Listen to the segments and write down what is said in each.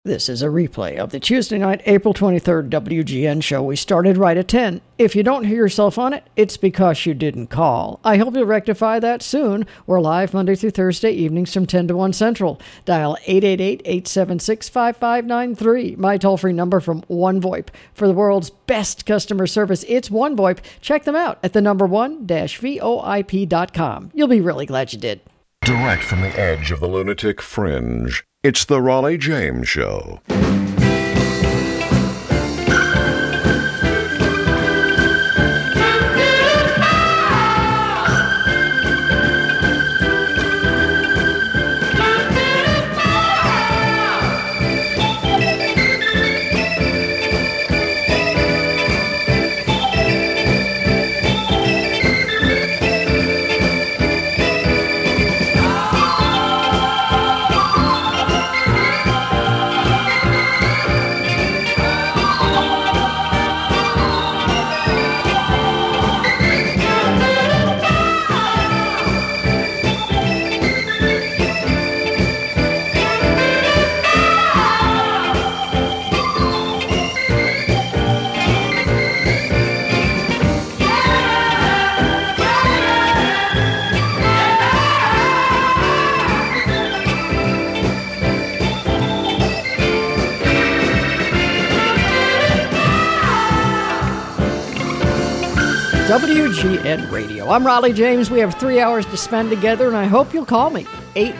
This is a replay of the Tuesday night, April 23rd WGN show. We started right at 10. If you don't hear yourself on it, it's because you didn't call. I hope you'll rectify that soon. We're live Monday through Thursday evenings from 10 to 1 Central. Dial 888-876-5593. My toll-free number from OneVoIP. For the world's best customer service, it's OneVoIP. Check them out at the number one-voip.com. You'll be really glad you did. Direct from the edge of the lunatic fringe, it's the Raleigh James Show. WGN Radio. I'm Raleigh James. We have 3 hours to spend together, and I hope you'll call me.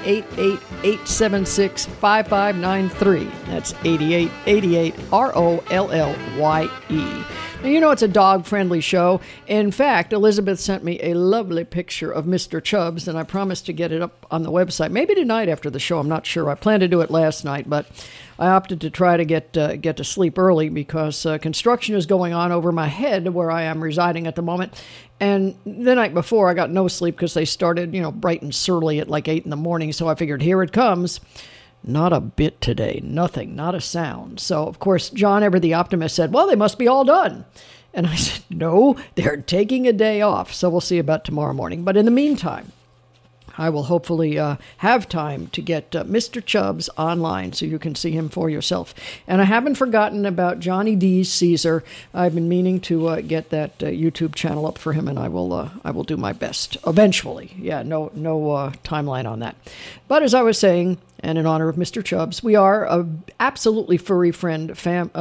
888-876-5593. That's 8888 ROLLYE. Now, you know it's a dog-friendly show. In fact, Elizabeth sent me a lovely picture of Mr. Chubbs, and I promised to get it up on the website. Maybe tonight after the show. I'm not sure. I planned to do it last night, but I opted to try to get to sleep early because construction is going on over my head where I am residing at the moment. And the night before, I got no sleep because they started, bright and surly at like 8 in the morning. So I figured, here it comes. Not a bit today. Nothing. Not a sound. So, of course, John Ever the Optimist said, well, they must be all done. And I said, no, they're taking a day off. So we'll see about tomorrow morning. But in the meantime, I will hopefully have time to get Mr. Chubbs online so you can see him for yourself. And I haven't forgotten about Johnny D's Caesar. I've been meaning to get that YouTube channel up for him, and I will do my best eventually. Yeah, no timeline on that. But as I was saying, and in honor of Mr. Chubbs, we are a absolutely furry friendly.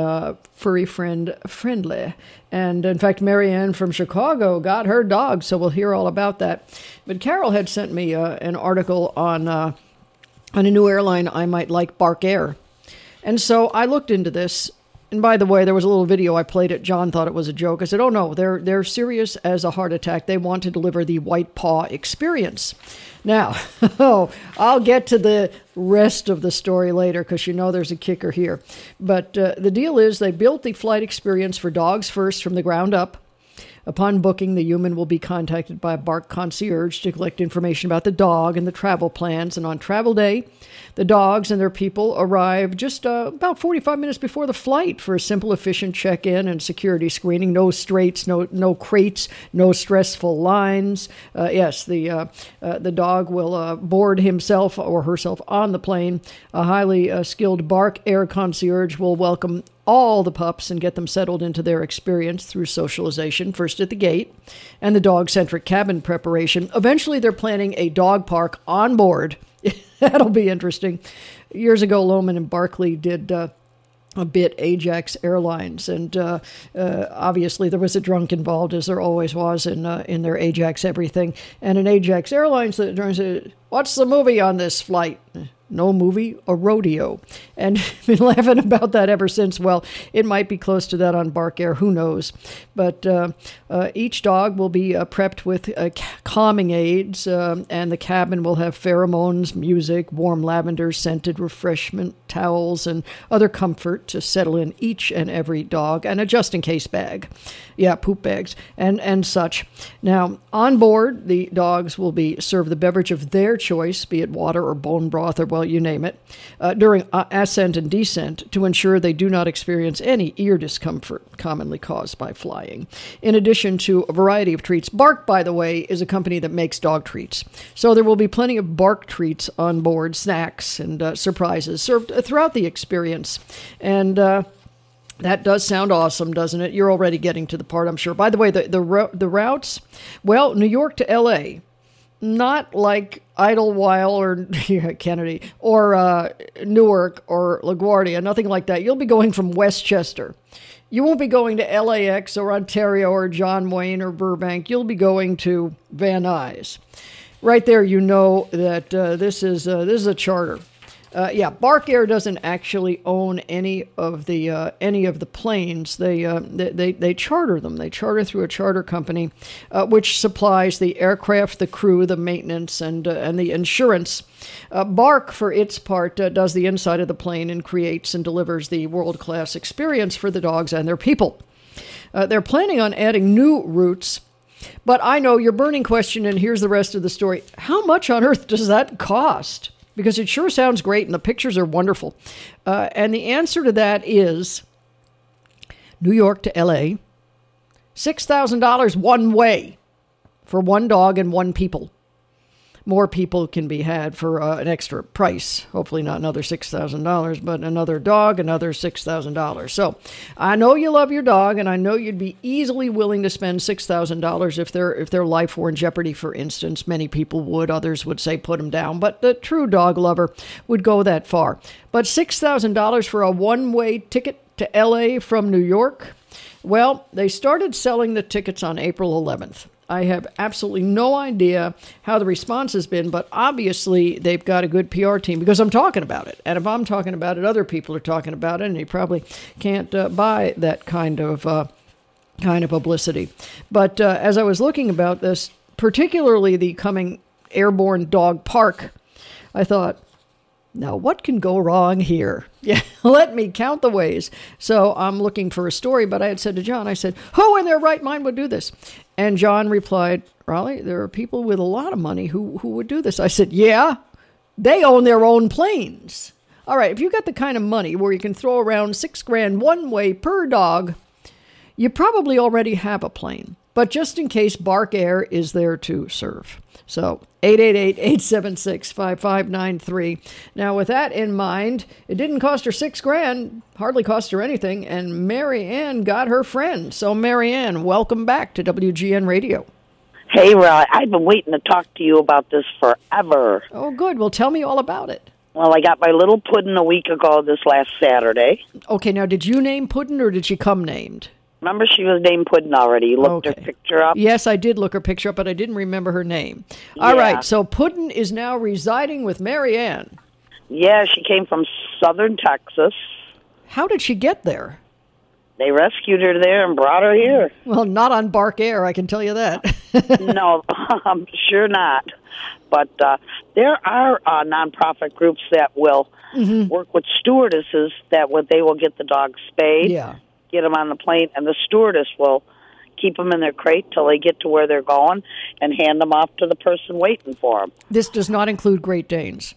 And in fact, Marianne from Chicago got her dog, so we'll hear all about that. But Carol had sent me an article on a new airline I might like, Bark Air. And so I looked into this. And by the way, there was a little video I played it. John thought it was a joke. I said, oh no, they're serious as a heart attack. They want to deliver the White Paw experience. Now, I'll get to the rest of the story later because there's a kicker here. But the deal is they built the flight experience for dogs first from the ground up. Upon booking, the human will be contacted by a Bark concierge to collect information about the dog and the travel plans. And on travel day, the dogs and their people arrive just about 45 minutes before the flight for a simple, efficient check-in and security screening. No straits, no crates, no stressful lines. Yes, the dog will board himself or herself on the plane. A highly skilled Bark Air concierge will welcome all the pups and get them settled into their experience through socialization, first at the gate, and the dog-centric cabin preparation. Eventually, they're planning a dog park on board. That'll be interesting. Years ago, Lohman and Barkley did a bit Ajax Airlines, and obviously there was a drunk involved, as there always was in their Ajax everything. And in Ajax Airlines, the drunk said, "What's the movie on this flight?" No movie, a rodeo. And been laughing about that ever since. Well, it might be close to that on Bark Air, who knows. But each dog will be prepped with calming aids, and the cabin will have pheromones, music, warm lavender scented refreshment, towels, and other comfort to settle in each and every dog, and a just-in-case bag. Yeah, poop bags, and such. Now, on board, the dogs will be served the beverage of their choice, be it water or bone broth or, well, well, you name it, during ascent and descent to ensure they do not experience any ear discomfort commonly caused by flying. In addition to a variety of treats, Bark, by the way, is a company that makes dog treats. So there will be plenty of Bark treats on board, snacks and surprises served throughout the experience. And that does sound awesome, doesn't it? You're already getting to the part, I'm sure. By the way, the routes, well, New York to L.A., not like Idlewild or Kennedy or Newark or LaGuardia, nothing like that. You'll be going from Westchester. You won't be going to LAX or Ontario or John Wayne or Burbank. You'll be going to Van Nuys. Right there, you know that this is a charter. Bark Air doesn't actually own any of the planes. They charter them. They charter through a charter company, which supplies the aircraft, the crew, the maintenance, and the insurance. Bark, for its part, does the inside of the plane and creates and delivers the world-class experience for the dogs and their people. They're planning on adding new routes. But I know your burning question, and here's the rest of the story. How much on earth does that cost? Because it sure sounds great, and the pictures are wonderful. And the answer to that is New York to L.A., $6,000 one way for one dog and one people. More people can be had for an extra price. Hopefully not another $6,000, but another dog, another $6,000. So I know you love your dog, and I know you'd be easily willing to spend $6,000 if their life were in jeopardy, for instance. Many people would. Others would say put them down. But the true dog lover would go that far. But $6,000 for a one-way ticket to L.A. from New York? Well, they started selling the tickets on April 11th. I have absolutely no idea how the response has been, but obviously they've got a good PR team because I'm talking about it. And if I'm talking about it, other people are talking about it, and you probably can't buy that kind of publicity. But as I was looking about this, particularly the coming airborne dog park, I thought, now, what can go wrong here? Yeah, let me count the ways. So I'm looking for a story, but I had said to John, I said, who in their right mind would do this? And John replied, Raleigh, there are people with a lot of money who would do this. I said, yeah, they own their own planes. All right, if you got the kind of money where you can throw around $6,000 one way per dog, you probably already have a plane. But just in case, Bark Air is there to serve. So 888-876-5593. Now, with that in mind, it didn't cost her $6,000, hardly cost her anything, and Mary Ann got her friend. So, Mary Ann, welcome back to WGN Radio. Hey, Rod, I've been waiting to talk to you about this forever. Oh, good. Well, tell me all about it. Well, I got my little Puddin' a week ago this last Saturday. Okay, now, did you name Puddin' or did she come named? Remember, she was named Puddin' already. You looked her picture up? Yes, I did look her picture up, but I didn't remember her name. All right, so Puddin' is now residing with Mary Ann. Yeah, she came from southern Texas. How did she get there? They rescued her there and brought her here. Well, not on Bark Air, I can tell you that. No, I'm sure not. But there are nonprofit groups that will work with stewardesses that they will get the dogs spayed. Yeah. Get them on the plane, and the stewardess will keep them in their crate till they get to where they're going and hand them off to the person waiting for them. This does not include Great Danes.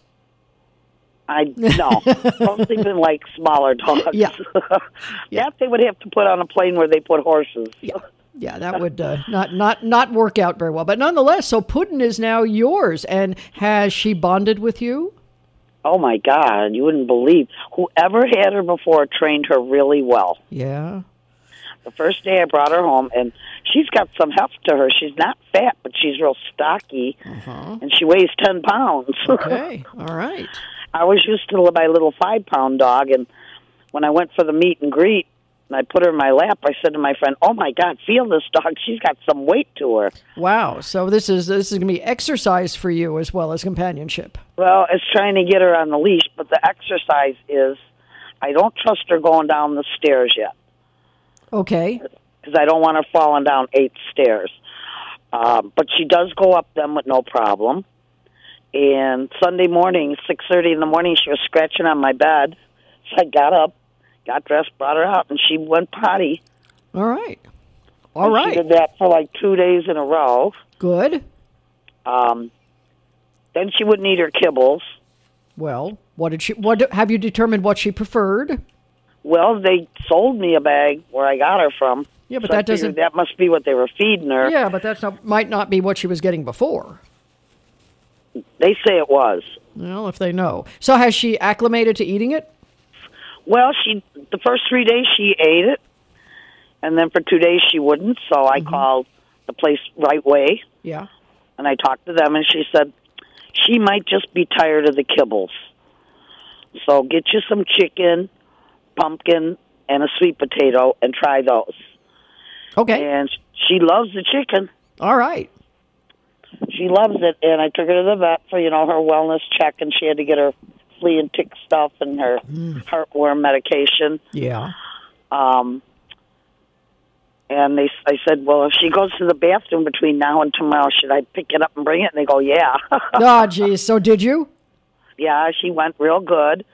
No. Mostly been like smaller dogs. Yeah. That they would have to put on a plane where they put horses. Yeah, that would not work out very well. But nonetheless, so Puddin' is now yours, and has she bonded with you? Oh, my God, you wouldn't believe. Whoever had her before trained her really well. Yeah. The first day I brought her home, and she's got some heft to her. She's not fat, but she's real stocky, and she weighs 10 pounds. Okay, all right. I was used to my little 5-pound dog, and when I went for the meet and greet, and I put her in my lap, I said to my friend, oh, my God, feel this dog. She's got some weight to her. Wow. So this is going to be exercise for you as well as companionship. Well, it's trying to get her on the leash, but the exercise is I don't trust her going down the stairs yet. Okay. Because I don't want her falling down 8 stairs. But she does go up them with no problem. And Sunday morning, 6:30 in the morning, she was scratching on my bed. So I got up, got dressed, brought her out, and she went potty. All right. All right. She did that for like 2 days in a row. Good. Then she wouldn't eat her kibbles. Well, have you determined what she preferred? Well, they sold me a bag where I got her from. Yeah, but so that doesn't. That must be what they were feeding her. Yeah, but might not be what she was getting before. They say it was. Well, if they know. So has she acclimated to eating it? Well, the first 3 days she ate it, and then for 2 days she wouldn't. So I called the place Right Way. Yeah. And I talked to them, and she said she might just be tired of the kibbles. So get you some chicken, pumpkin, and a sweet potato, and try those. Okay. And she loves the chicken. All right. She loves it, and I took her to the vet for, her wellness check, and she had to get her flea and tick stuff and her heartworm medication. Yeah. And I said, well, if she goes to the bathroom between now and tomorrow, should I pick it up and bring it? And they go, yeah. Oh, geez. So did you? Yeah, she went real good.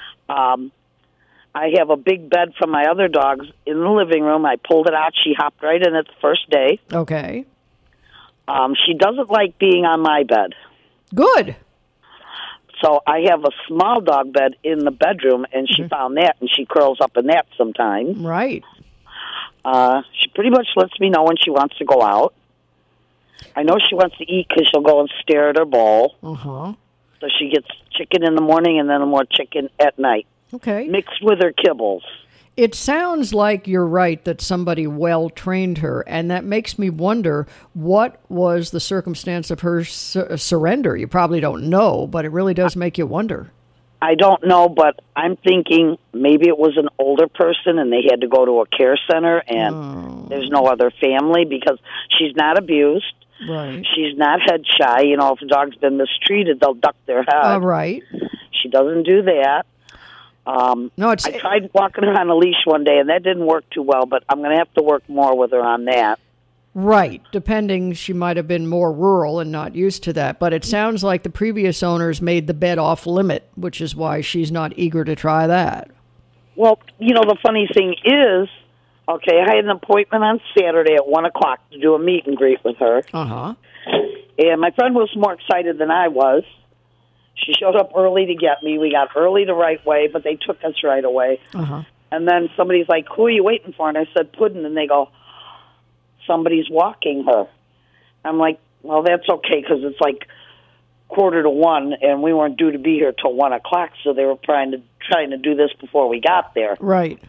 I have a big bed for my other dogs in the living room. I pulled it out. She hopped right in it the first day. Okay. She doesn't like being on my bed. Good. So I have a small dog bed in the bedroom, and she found that, and she curls up in that sometimes. Right. She pretty much lets me know when she wants to go out. I know she wants to eat because she'll go and stare at her bowl. Uh-huh. So she gets chicken in the morning and then more chicken at night. Okay. Mixed with her kibbles. It sounds like you're right that somebody well trained her, and that makes me wonder what was the circumstance of her surrender. You probably don't know, but it really does make you wonder. I don't know, but I'm thinking maybe it was an older person and they had to go to a care center and there's no other family because she's not abused. Right. She's not head shy. If a dog's been mistreated, they'll duck their head. Right. She doesn't do that. I tried walking her on a leash one day, and that didn't work too well, but I'm going to have to work more with her on that. Right. Depending, she might have been more rural and not used to that. But it sounds like the previous owners made the bed off limit, which is why she's not eager to try that. Well, the funny thing is, okay, I had an appointment on Saturday at 1 o'clock to do a meet and greet with her. Uh-huh. And my friend was more excited than I was. She showed up early to get me. We got early the right way, but they took us right away. Uh-huh. And then somebody's like, who are you waiting for? And I said, Puddin'. And they go, somebody's walking her. I'm like, well, that's okay because it's like 1:45, and we weren't due to be here till 1 o'clock, so they were trying to do this before we got there. Right.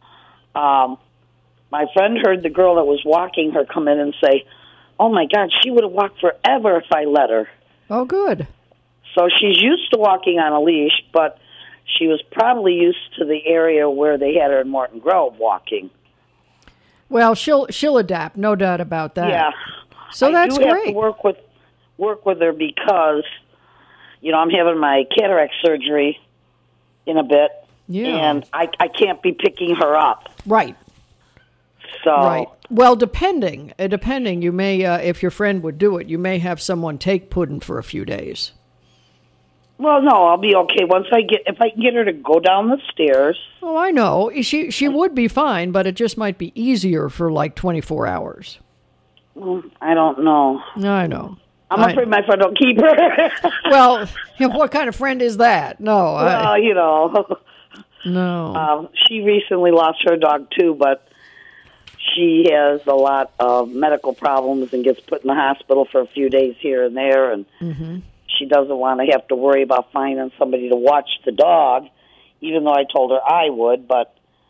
My friend heard the girl that was walking her come in and say, oh, my God, she would have walked forever if I let her. Oh, good. So she's used to walking on a leash, but she was probably used to the area where they had her in Morton Grove walking. Well, she'll adapt, no doubt about that. Yeah. So that's great. I great. do have to work with her because, I'm having my cataract surgery in a bit, and I can't be picking her up. Right. So. Right. Well, depending, you may, if your friend would do it, you may have someone take Puddin' for a few days. Well, no, I'll be okay if I can get her to go down the stairs. Oh, I know. She would be fine, but it just might be easier for like 24 hours. I don't know. I know. I'm afraid my friend will keep her. Well, what kind of friend is that? No. Well, No. She recently lost her dog, too, but she has a lot of medical problems and gets put in the hospital for a few days here and there, and she doesn't want to have to worry about finding somebody to watch the dog, even though I told her I would, but,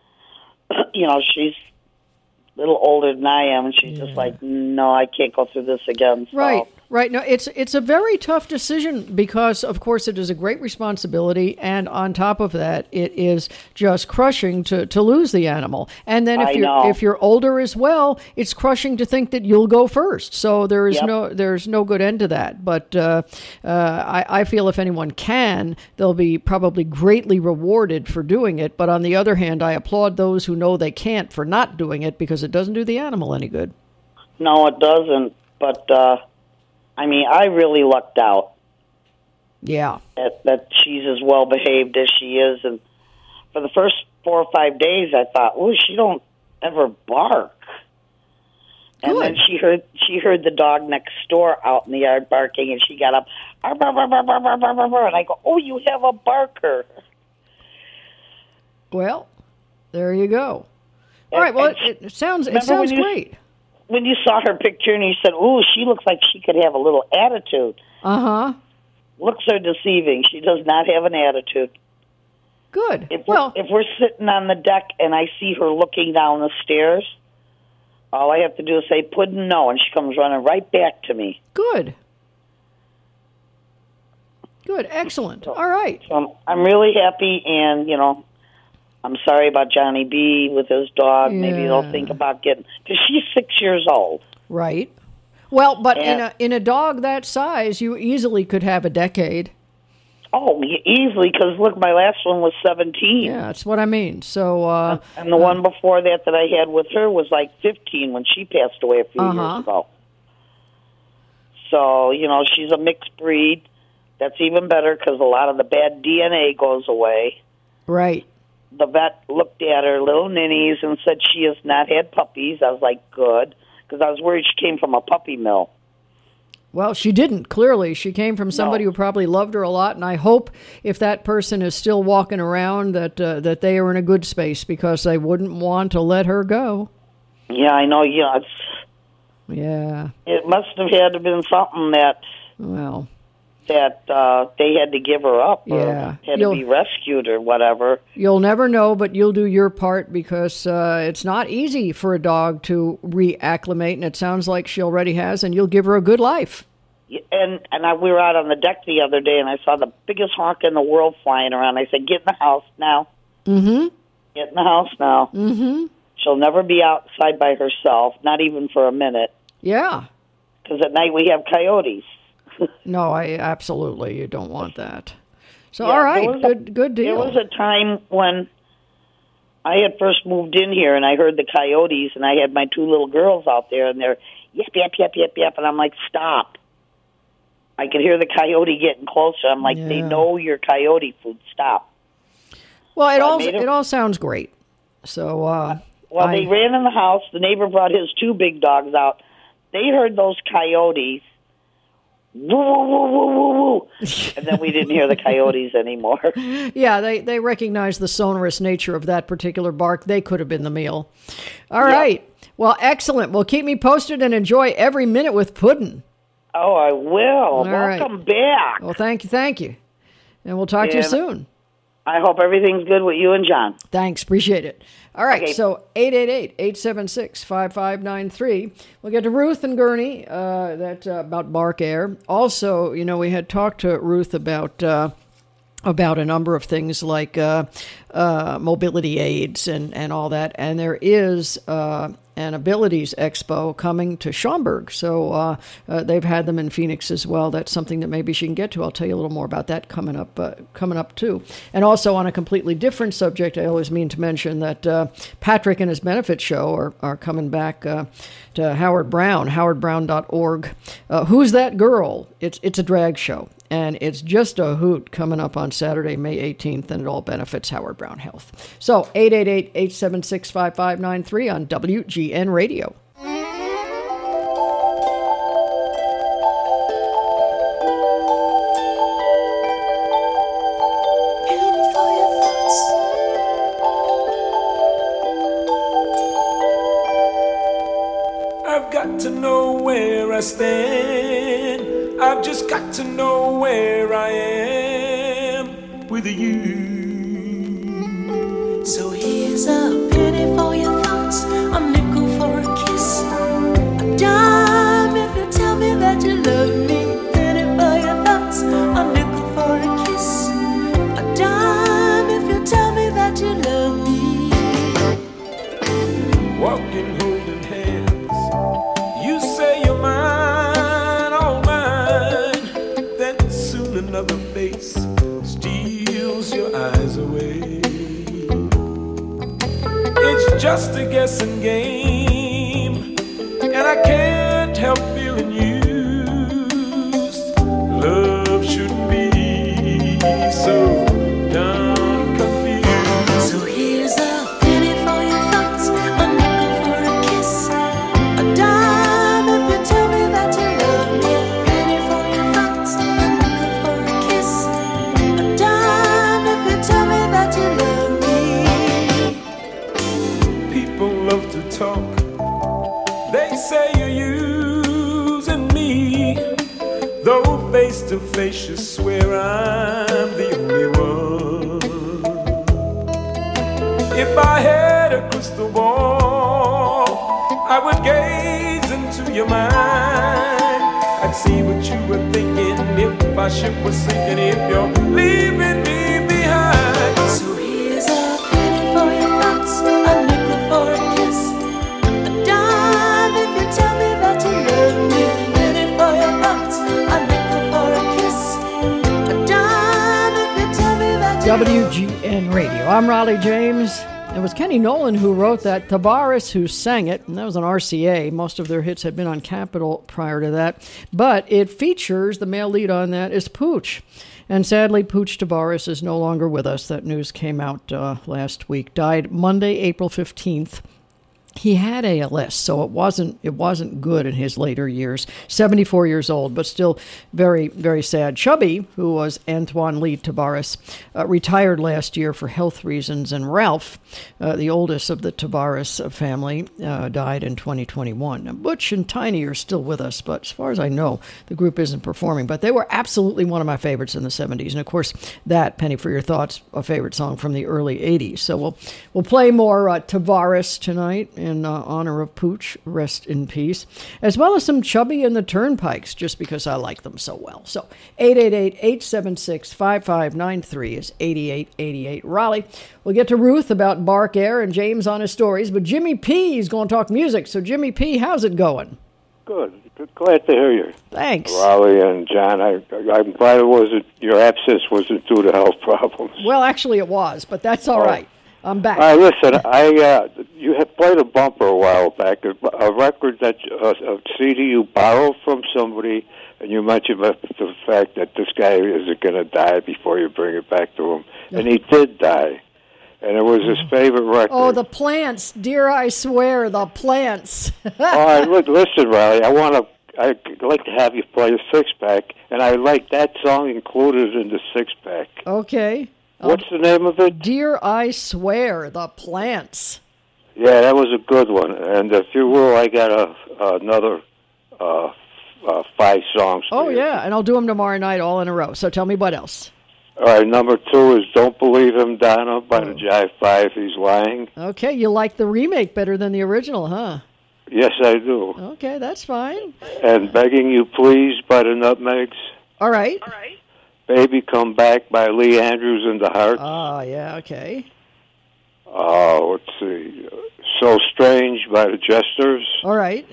she's a little older than I am, and she's just like, no, I can't go through this again. So. Right. No, it's a very tough decision because, of course, it is a great responsibility, and on top of that, it is just crushing to lose the animal. And then if you're older as well, it's crushing to think that you'll go first. So there's no good end to that. But I feel if anyone can, they'll be probably greatly rewarded for doing it. But on the other hand, I applaud those who know they can't for not doing it because it doesn't do the animal any good. No, it doesn't. But I really lucked out. Yeah. That she's as well behaved as she is, and for the first 4 or 5 days, I thought, "Oh, she don't ever bark." And then she heard the dog next door out in the yard barking, and she got up. "Arr, arr, arr, arr, arr, arr, arr, arr." And I go, "Oh, you have a barker." Well, there you go. All right. Well, it sounds great. When you saw her picture and you said, "Ooh, she looks like she could have a little attitude." Looks are deceiving. She does not have an attitude. Good. If we're sitting on the deck and I see her looking down the stairs, all I have to do is say, "Puddin', no," and she comes running right back to me. Good. Excellent. All right. So I'm really happy, and, I'm sorry about Johnny B with his dog. Yeah. Maybe they'll think about because she's 6 years old. Right. Well, but in a dog that size, you easily could have a decade. Oh, easily, because look, my last one was 17. Yeah, that's what I mean. So, and the one before that I had with her was like 15 when she passed away a few years ago. So, she's a mixed breed. That's even better because a lot of the bad DNA goes away. Right. The vet looked at her little ninnies and said she has not had puppies. I was like, good, because I was worried she came from a puppy mill. Well, she didn't, clearly. She came from somebody who probably loved her a lot, and I hope if that person is still walking around that they are in a good space, because they wouldn't want to let her go. Yeah, I know. Yeah. It must have had to been something that they had to give her up or had to be rescued or whatever. You'll never know, but you'll do your part, because it's not easy for a dog to reacclimate, and it sounds like she already has, and you'll give her a good life. And we were out on the deck the other day, and I saw the biggest hawk in the world flying around. I said, "Get in the house now." Mm-hmm. Get in the house now. Mm-hmm. She'll never be outside by herself, not even for a minute. Yeah. Because at night we have coyotes. No, you don't want that. So, all right, good deal. There was a time when I had first moved in here, and I heard the coyotes, and I had my two little girls out there, and they're yap, yap, yap, yap, yap, and I'm like, stop. I could hear the coyote getting closer. I'm like, they know your coyote food. Stop. Well, it all sounds great. So, they ran in the house. The neighbor brought his two big dogs out. They heard those coyotes. Woo, woo, woo, woo, woo, woo. And then we didn't hear the coyotes anymore. Yeah, they recognized the sonorous nature of that particular bark. They could have been the meal. All right. Well, excellent. Well, keep me posted and enjoy every minute with Puddin'. Oh, I will. Welcome back. Well, thank you. And we'll talk to you soon. I hope everything's good with you and John. Thanks. Appreciate it. All right. Okay. So 888-876-5593. We'll get to Ruth and Gurney about Bark Air. Also, we had talked to Ruth about a number of things like mobility aids and all that. And there is an Abilities Expo coming to Schaumburg. So they've had them in Phoenix as well. That's something that maybe she can get to. I'll tell you a little more about that coming up too. And also on a completely different subject, I always mean to mention that Patrick and his benefit show are coming back to Howard Brown, howardbrown.org. Who's That Girl? It's a drag show. And it's just a hoot coming up on Saturday, May 18th, and it all benefits Howard Brown Health. So 888-876-5593 on WGN Radio. I've got to know where I stand. I've just got to know where I am with you. So here's a penny for your thoughts, a nickel for a kiss, a dime if you tell me that you love me. Penny for your thoughts, a nickel for a kiss, a dime if you tell me that you love me. Walking, holding hands, you say you're mine. Another face steals your eyes away. It's just a guessing game, and I can't help feeling used. Love shouldn't be so damn confused. So here's a penny for your thoughts, a nickel for a kiss, a dime if you tell me that you love me. Penny for your thoughts, a nickel talk. They say you're using me, though face to face you swear I'm the only one. If I had a crystal ball, I would gaze into your mind. I'd see what you were thinking if my ship was sinking, if you're leaving me behind. So here's a penny for your thoughts, a nickel for a kiss, a dime if you tell me that you love me. A penny for your thoughts, a nickel for a kiss, a dime if you tell me that you love me. WGN Radio. I'm Raleigh James. It was Kenny Nolan who wrote that, Tavares who sang it, and that was on RCA. Most of their hits had been on Capitol prior to that. But it features, the male lead on that is Pooch. And sadly, Pooch Tavares is no longer with us. That news came out last week. Died Monday, April 15th. He had ALS, so it wasn't good in his later years. 74 years old, but still very, very sad. Chubby, who was Antoine Lee Tavares, retired last year for health reasons, and Ralph, the oldest of the Tavares family, died in 2021. Now, Butch and Tiny are still with us, but as far as I know, the group isn't performing. But they were absolutely one of my favorites in the 70s, and of course, that, Penny for Your Thoughts, a favorite song from the early 80s. So we'll play more Tavares tonight, in honor of Pooch, rest in peace, as well as some Chubby and the Turnpikes, just because I like them so well. So 888-876-5593 is 8888 Raleigh. We'll get to Ruth about Bark Air and James on his stories, but Jimmy P is going to talk music. So Jimmy P, how's it going? Good. Glad to hear you. Thanks. Raleigh and John, I'm glad it wasn't, your absence wasn't due to health problems. Well, actually it was, but that's all right. I'm back. Listen, you had played a bumper a while back, a record that a CD you borrowed from somebody, and you mentioned the fact that this guy isn't going to die before you bring it back to him, and he did die, and it was his favorite record. Oh, the Plants, dear, I swear, the Plants. All right, listen, Riley, I'd like to have you play a six-pack, and I like that song included in the six-pack. Okay. What's the name of it? Dear, I Swear, the Plants. Yeah, that was a good one. And if you will, I got another 5 songs. Oh, yeah, and I'll do them tomorrow night all in a row. So tell me what else. All right, number 2 is Don't Believe Him, Donna, by the Jive 5, He's Lying. Okay, you like the remake better than the original, huh? Yes, I do. Okay, that's fine. And Begging You Please by the Nutmegs. All right. Baby Come Back by Lee Andrews and the Hearts. Oh, yeah, okay. Let's see. So Strange by the Jesters. All right.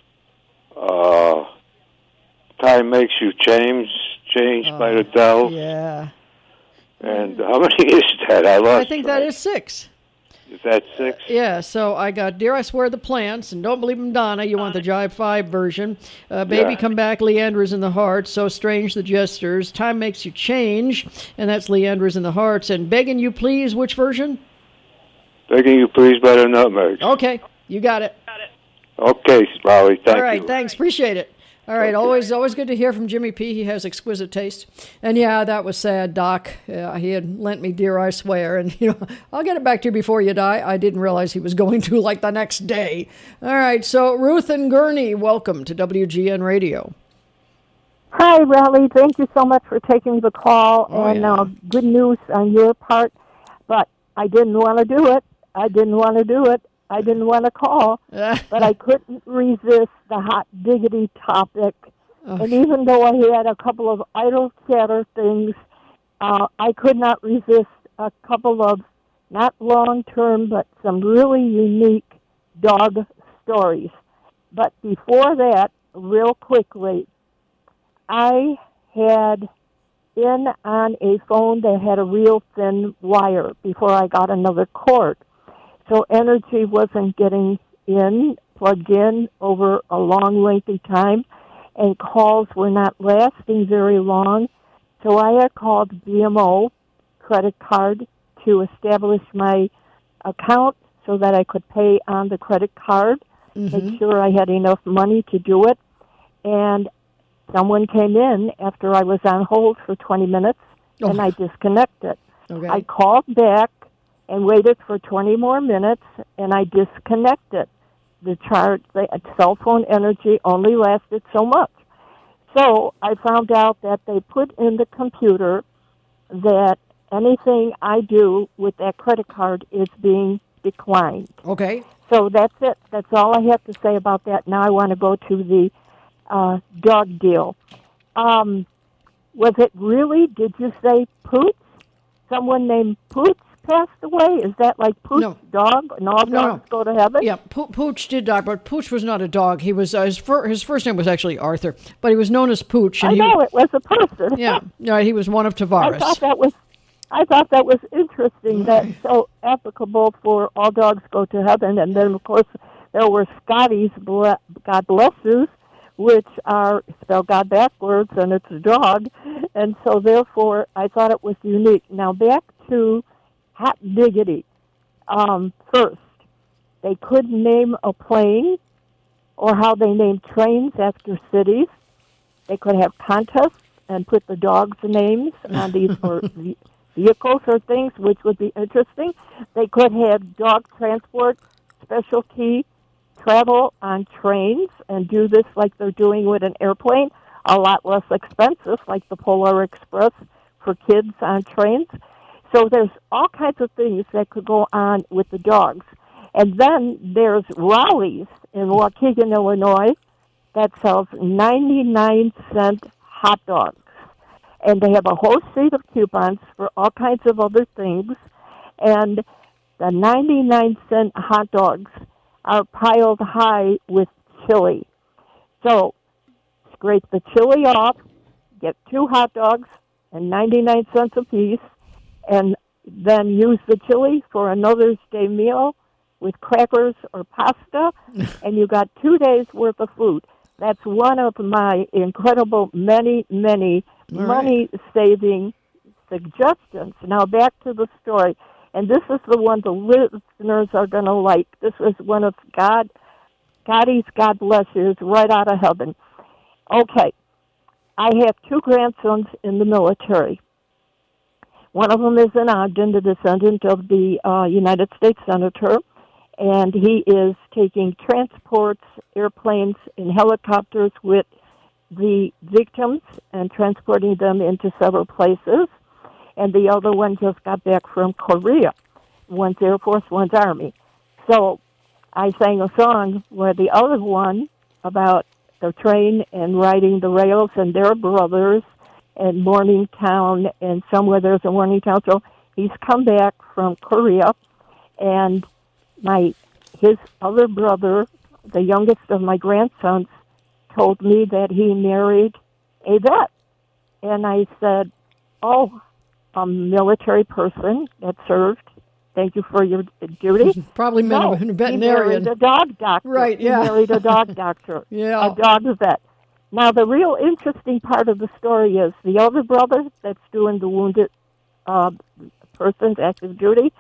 Time Makes You Change by the Dells. Yeah. And how many is that? I think that is 6. Is that 6? Yeah, so I got Dear I Swear the Plants, and Don't Believe Him, Donna. You want the Jive 5 version. Baby Come Back, Lee Andrews and the Hearts. So Strange, the Jesters. Time Makes You Change, and that's Lee Andrews and the Hearts. And Begging You Please, which version? Begging You Please by the Nutmegs. Okay, you got it. Okay, Raleigh, thank you. All right, thanks, appreciate it. All right, always good to hear from Jimmy P. He has exquisite taste. And yeah, that was sad, Doc. He had lent me Dear I Swear, and I'll get it back to you before you die. I didn't realize he was going to like the next day. All right, so Ruth and Gurney, welcome to WGN Radio. Hi, Raleigh. Thank you so much for taking the call, good news on your part. But I didn't want to do it. I didn't want to call, but I couldn't resist the hot diggity topic. And even though I had a couple of idle chatter things, I could not resist a couple of, not long-term, but some really unique dog stories. But before that, real quickly, I had in on a phone that had a real thin wire before I got another cord. So energy wasn't getting plugged in over a long, lengthy time, and calls were not lasting very long. So I had called BMO credit card to establish my account so that I could pay on the credit card, make sure I had enough money to do it. And someone came in after I was on hold for 20 minutes, and I disconnected. Okay. I called back and waited for 20 more minutes, and I disconnected. the cell phone energy only lasted so much. So I found out that they put in the computer that anything I do with that credit card is being declined. Okay. So that's it. That's all I have to say about that. Now I want to go to the dog deal. Was it really, did you say Poots? Someone named Poots passed away? Is that like Poots' dog? And all dogs go to heaven? Yeah, Pooch did die, but Pooch was not a dog. He was his first name was actually Arthur, but he was known as Pooch. And I know it was a person. Yeah, he was one of Tavares. I thought that was interesting. That's so applicable for all dogs go to heaven. And then, of course, there were Scotty's God Bless Yous, which are spelled God backwards, and it's a dog. And so, therefore, I thought it was unique. Now, back to Hot Diggity. First, they couldn't name a plane or how they named trains after cities. They could have contests and put the dogs' names on these or vehicles or things, which would be interesting. They could have dog transport, specialty travel on trains and do this like they're doing with an airplane, a lot less expensive, like the Polar Express for kids on trains. So there's all kinds of things that could go on with the dogs. And then there's Raleigh's in Waukegan, Illinois, that sells 99-cent hot dogs. And they have a whole sheet of coupons for all kinds of other things. And the 99-cent hot dogs are piled high with chili. So scrape the chili off, get 2 hot dogs and 99 cents a piece, and then use the chili for another day meal with crackers or pasta, and you got 2 days' worth of food. That's one of my incredible many money-saving suggestions. Now back to the story, and this is the one the listeners are going to like. This is one of Scotty's God Bless Yous right out of heaven. Okay, I have 2 grandsons in the military. One of them is an Ogden, the descendant of the United States Senator, and he is taking transports, airplanes, and helicopters with the victims and transporting them into several places. And the other one just got back from Korea. One's Air Force, one's Army. So I sang a song where the other one about the train and riding the rails and their brothers and Morningtown, and somewhere there's a Morningtown. So he's come back from Korea, and his other brother, the youngest of my grandsons, told me that he married a vet. And I said, oh, a military person that served. Thank you for your duty. Probably no, a veterinarian. He married a dog doctor. Right, yeah. He married a dog doctor. Yeah. A dog vet. Now, the real interesting part of the story is the older brother that's doing the wounded person's active duty,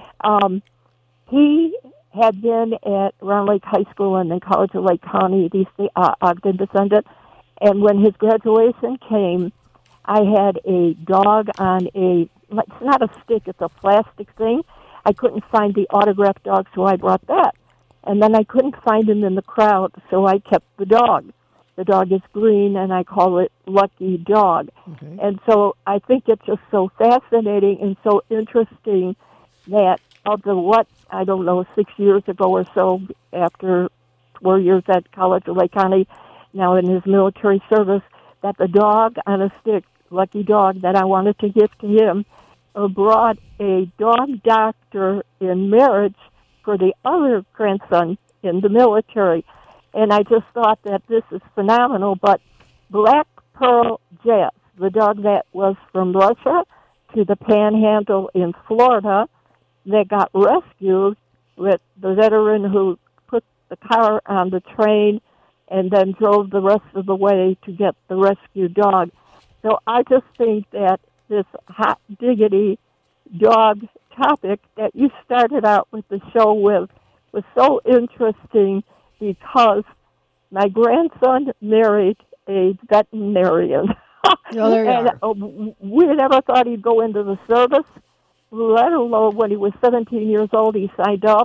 he had been at Round Lake High School and then College of Lake County, he's the Ogden descendant, and when his graduation came, I had a dog on it's not a stick, it's a plastic thing. I couldn't find the autographed dog, so I brought that. And then I couldn't find him in the crowd, so I kept the dog. The dog is green, and I call it Lucky Dog. Okay. And so I think it's just so fascinating and so interesting that of the 6 years ago or so, after 4 years at College of Lake County, now in his military service, that the dog on a stick, Lucky Dog, that I wanted to give to him, brought a dog doctor in marriage for the other grandson in the military. And I just thought that this is phenomenal. But Black Pearl Jazz, the dog that was from Russia to the Panhandle in Florida, that got rescued with the veteran who put the car on the train and then drove the rest of the way to get the rescued dog. So I just think that this hot diggity dog topic that you started out with the show with was so interesting, because my grandson married a veterinarian. Oh, there you and are. We never thought he'd go into the service, let alone when he was 17 years old, he signed up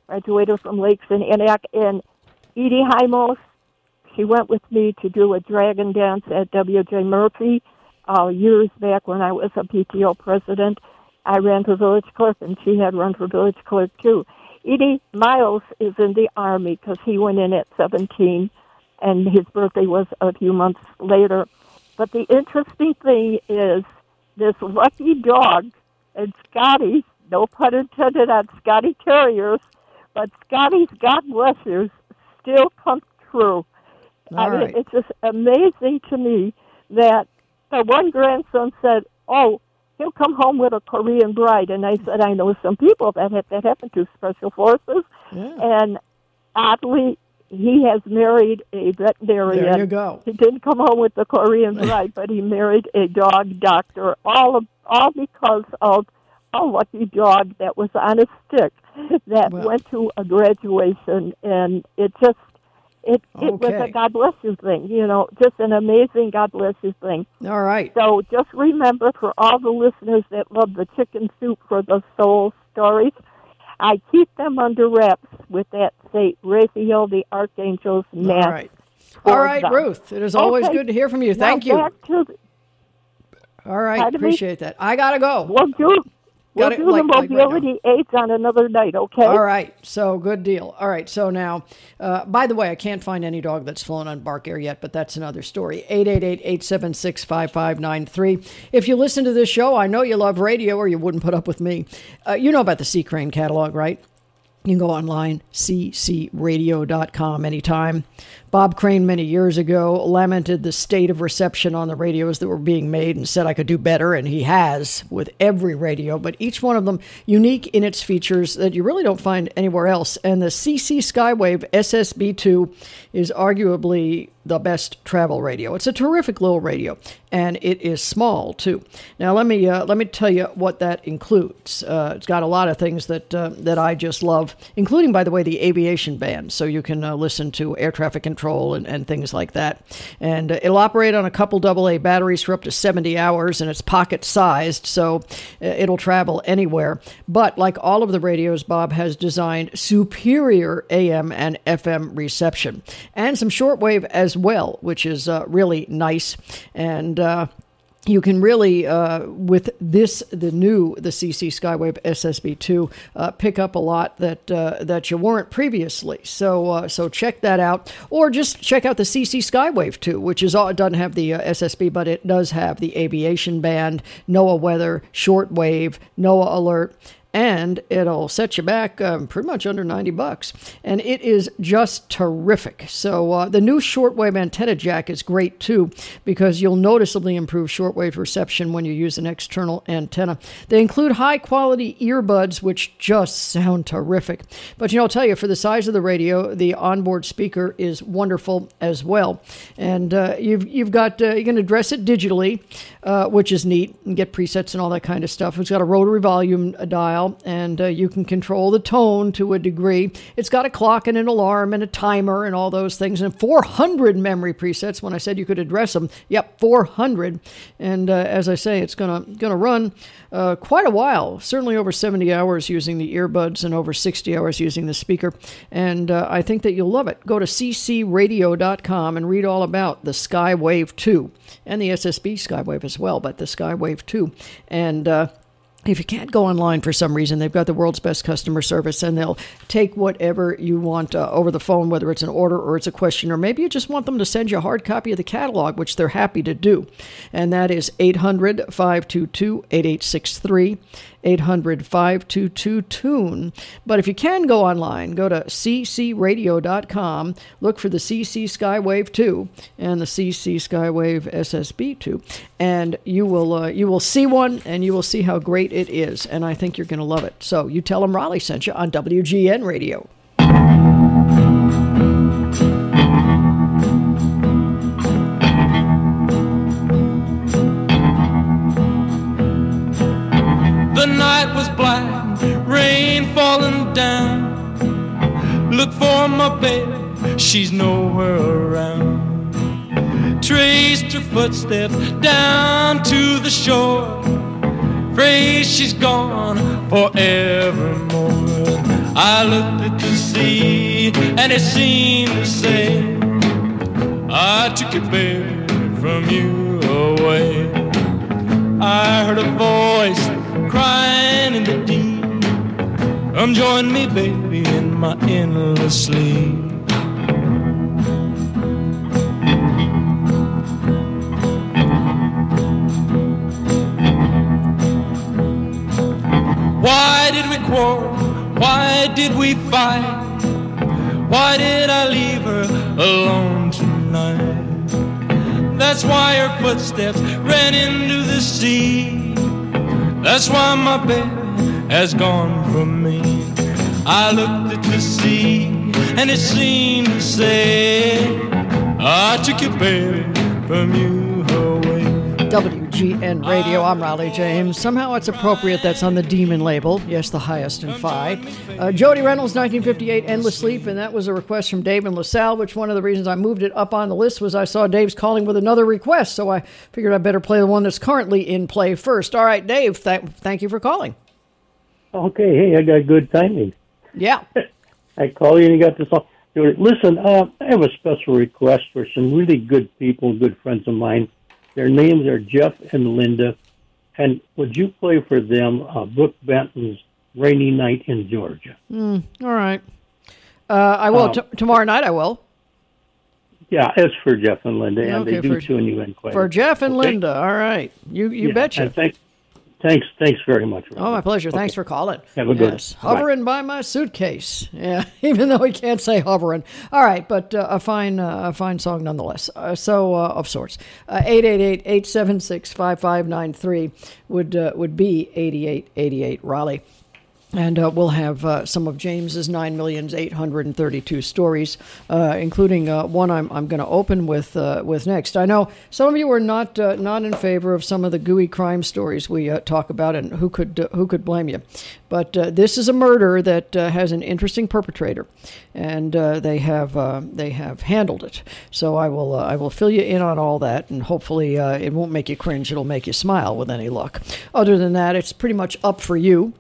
graduated from Lakes in Antioch. And Edie Hymos, she went with me to do a dragon dance at W.J. Murphy years back when I was a PTO president. I ran for village clerk, and she had run for village clerk, too. Edie Miles is in the Army because he went in at 17, and his birthday was a few months later. But the interesting thing is this lucky dog, and Scotty, no pun intended on Scotty Terriers, but Scotty's God bless you still come true. Right. It's just amazing to me that the one grandson said, "Oh, he'll come home with a Korean bride." And I said, I know some people that happened to Special Forces. Yeah. And oddly, he has married a veterinarian. There you go. He didn't come home with the Korean bride, but he married a dog doctor, all because of a lucky dog that was on a stick that went to a graduation. And it was a God bless you thing, just an amazing God bless you thing. All right. So just remember, for all the listeners that love the Chicken Soup for the Soul stories, I keep them under wraps with that St. Raphael the Archangel's Mass. All right. All right, Ruth. It is always good to hear from you. Thank you. All right. Appreciate that. I got to go. We'll do the mobility aids on another night, okay? All right. So, good deal. All right. So now, by the way, I can't find any dog that's flown on Bark Air yet, but that's another story. 888-876-5593. If you listen to this show, I know you love radio or you wouldn't put up with me. You know about the C. Crane catalog, right? You can go online, ccradio.com anytime. Bob Crane, many years ago, lamented the state of reception on the radios that were being made and said I could do better, and he has with every radio, but each one of them unique in its features that you really don't find anywhere else. And the CC Skywave SSB2 is arguably the best travel radio. It's a terrific little radio, and it is small too. Now let me tell you what that includes. It's got a lot of things that I just love, including, by the way, the aviation band, so you can listen to air traffic control and things like that. And it'll operate on a couple AA batteries for up to 70 hours, and it's pocket-sized, so it'll travel anywhere. But like all of the radios, Bob has designed superior AM and FM reception, and some shortwave as well, which is really nice. And you can really, with the CC Skywave SSB2, pick up a lot that you weren't previously. So check that out, or just check out the CC Skywave 2, which doesn't have the SSB, but it does have the aviation band, NOAA weather, shortwave, NOAA alert. And it'll set you back pretty much under $90. And it is just terrific. So the new shortwave antenna jack is great, too, because you'll noticeably improve shortwave reception when you use an external antenna. They include high-quality earbuds, which just sound terrific. But, I'll tell you, for the size of the radio, the onboard speaker is wonderful as well. And you've got, you can address it digitally, which is neat, and get presets and all that kind of stuff. It's got a rotary volume dial, and you can control the tone to a degree. It's got a clock and an alarm and a timer and all those things, and 400 memory presets. When I said you could address them, 400. And as I say, it's gonna run quite a while, certainly over 70 hours using the earbuds and over 60 hours using the speaker. And I think that you'll love it. Go to ccradio.com and read all about the Skywave 2 and the SSB Skywave as well, but the Skywave 2. And if you can't go online for some reason, they've got the world's best customer service, and they'll take whatever you want over the phone, whether it's an order or it's a question, or maybe you just want them to send you a hard copy of the catalog, which they're happy to do. And that is 800-522-8863, 800-522-TUNE. But if you can go online, go to ccradio.com, look for the CC Skywave 2 and the CC Skywave SSB 2, and you will see one, and you will see how great it is, and I think you're going to love it. So you tell them Raleigh sent you on WGN Radio. The night was black, rain falling down. Look for my baby, she's nowhere around. Traced her footsteps down to the shore. Afraid she's gone forevermore. I looked at the sea and it seemed to say, I took your baby from you away. I heard a voice crying in the deep, come join me, baby, in my endless sleep. Why did we quarrel? Why did we fight? Why did I leave her alone tonight? That's why her footsteps ran into the sea. That's why my baby has gone from me. I looked at the sea and it seemed to say, I took your baby from you away. WGN Radio, I'm Raleigh James. Somehow it's appropriate that's on the Demon label. Yes, the highest in Phi. Jody Reynolds, 1958, Endless Sleep, and that was a request from Dave in LaSalle, which one of the reasons I moved it up on the list was I saw Dave's calling with another request, so I figured I'd better play the one that's currently in play first. All right, Dave, thank you for calling. Okay, hey, I got good timing. Yeah. I call you and you got this song. Listen, I have a special request for some really good people, good friends of mine. Their names are Jeff and Linda. And would you play for them Brooke Benton's Rainy Night in Georgia? All right. I will. Tomorrow night I will. Yeah, it's for Jeff and Linda, and Okay, they do tune you in quite. For Jeff and Linda, all right. You betcha. And thanks very much. Robert. Oh, my pleasure. Thanks for calling. Have a good one. Hovering by my suitcase. Yeah, even though we can't say hovering. All right, but a fine song nonetheless. Of sorts. 888-876-5593 would be 8888 Raleigh. And we'll have some of James's 9,832 stories, including one I'm going to open with next. I know some of you are not in favor of some of the gooey crime stories we talk about, and who could blame you? But this is a murder that has an interesting perpetrator, and they have handled it. So I will fill you in on all that, and hopefully it won't make you cringe. It'll make you smile with any luck. Other than that, it's pretty much up for you.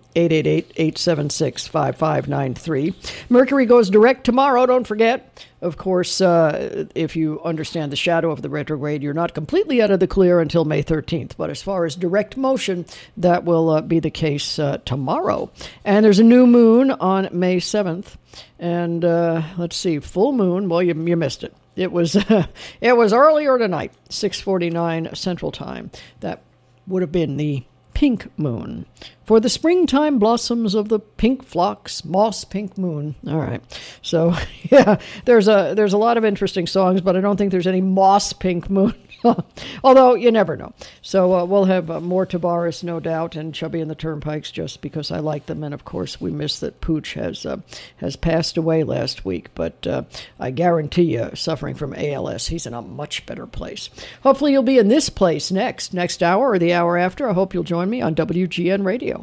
888-876-5593. Mercury goes direct tomorrow, don't forget. Of course, if you understand the shadow of the retrograde, you're not completely out of the clear until May 13th. But as far as direct motion, that will be the case tomorrow. And there's a new moon on May 7th. And let's see, full moon. Well, you missed it. It was earlier tonight, 6:49 Central Time. That would have been the pink moon. For the springtime blossoms of the pink phlox, moss pink moon. All right. So, yeah, there's a lot of interesting songs, but I don't think there's any moss pink moon. Although, you never know. So we'll have more Tavares, no doubt, and Chubby and the Turnpikes, just because I like them. And, of course, we miss that Pooch has passed away last week. But I guarantee you, suffering from ALS, he's in a much better place. Hopefully you'll be in this place next hour or the hour after. I hope you'll join me on WGN Radio.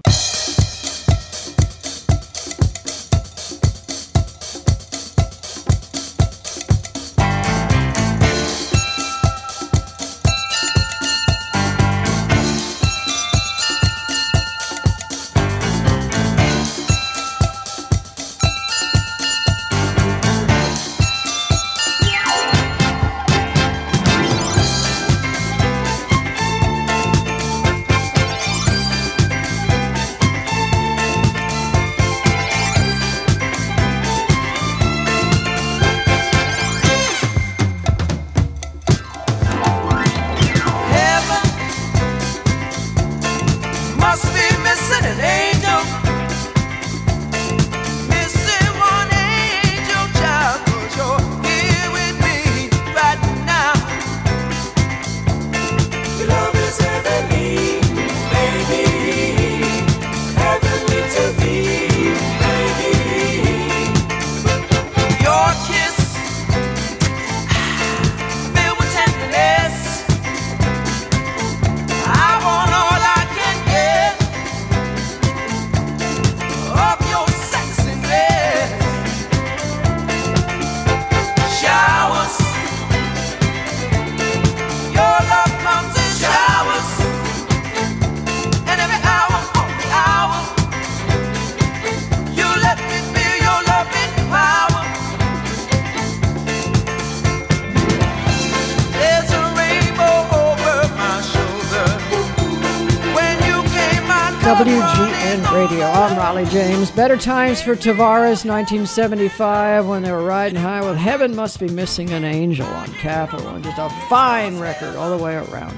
WGN Radio. I'm Raleigh James. Better times for Tavares, 1975, when they were riding high with Heaven Must Be Missing an Angel on Capitol. And just a fine record all the way around.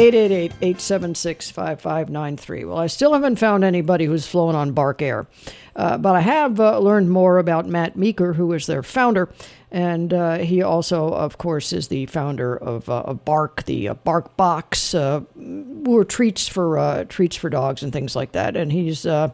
888-876-5593. Well, I still haven't found anybody who's flown on Bark Air. But I have learned more about Matt Meeker, who is their founder. And he also, of course, is the founder of Bark, the Bark Box, were treats for dogs and things like that. And he's an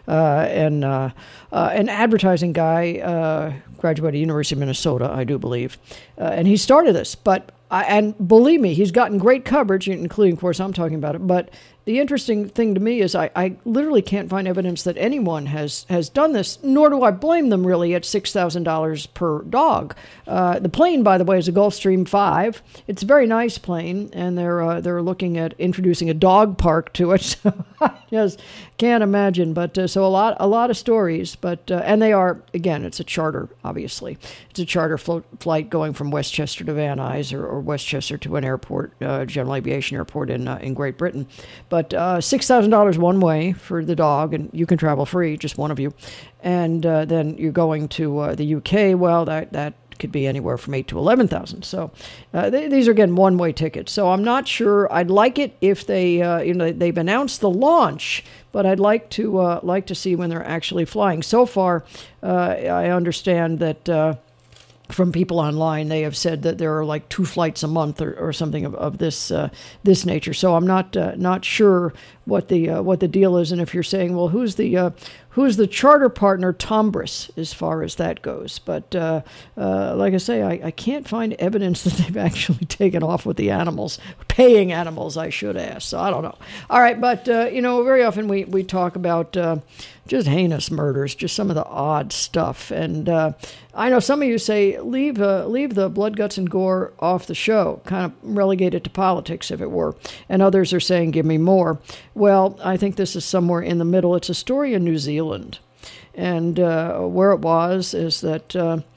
advertising guy, graduated University of Minnesota, I do believe. And he started this. And believe me, he's gotten great coverage, including, of course, I'm talking about it. But the interesting thing to me is I literally can't find evidence that anyone has done this, nor do I blame them, really, at $6,000 per dog. The plane, by the way, is a Gulfstream 5. It's a very nice plane, and they're looking at introducing a dog park to it. So I just can't imagine. But so a lot of stories. But and they are, again, it's a charter, obviously. It's a charter flight going from Westchester to Van Nuys or Westchester to an airport, General Aviation Airport in Great Britain. But $6,000 one way for the dog, and you can travel free, just one of you. And then you're going to the UK. Well, that could be anywhere from $8,000 to $11,000. So these are, again, one-way tickets. So I'm not sure. I'd like it if they, they've announced the launch, but I'd like to see when they're actually flying. So far, I understand that. From people online, they have said that there are like 2 flights a month or something of this nature. So I'm not sure what the deal is. And if you're saying, well, who's the charter partner, Tombras, as far as that goes? But like I say, I can't find evidence that they've actually taken off with the animals, paying animals, I should ask. So I don't know. All right, but very often we talk about just heinous murders, just some of the odd stuff. And I know some of you say, leave the blood, guts, and gore off the show, kind of relegate it to politics, if it were. And others are saying, give me more. Well, I think this is somewhere in the middle. It's a story in New Zealand. And where it was is that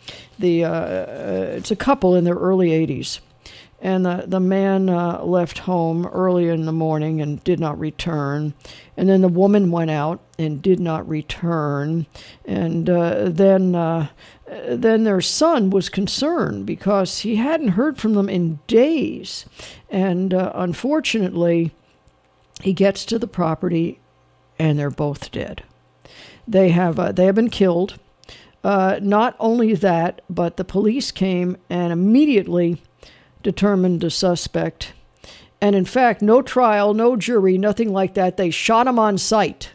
it's a couple in their early 80s. And the man left home early in the morning and did not return. And then the woman went out and did not return. And then their son was concerned because he hadn't heard from them in days. And unfortunately, he gets to the property and they're both dead. They have been killed. Not only that, but the police came and immediately determined a suspect. And in fact, no trial, no jury, nothing like that. They shot him on sight.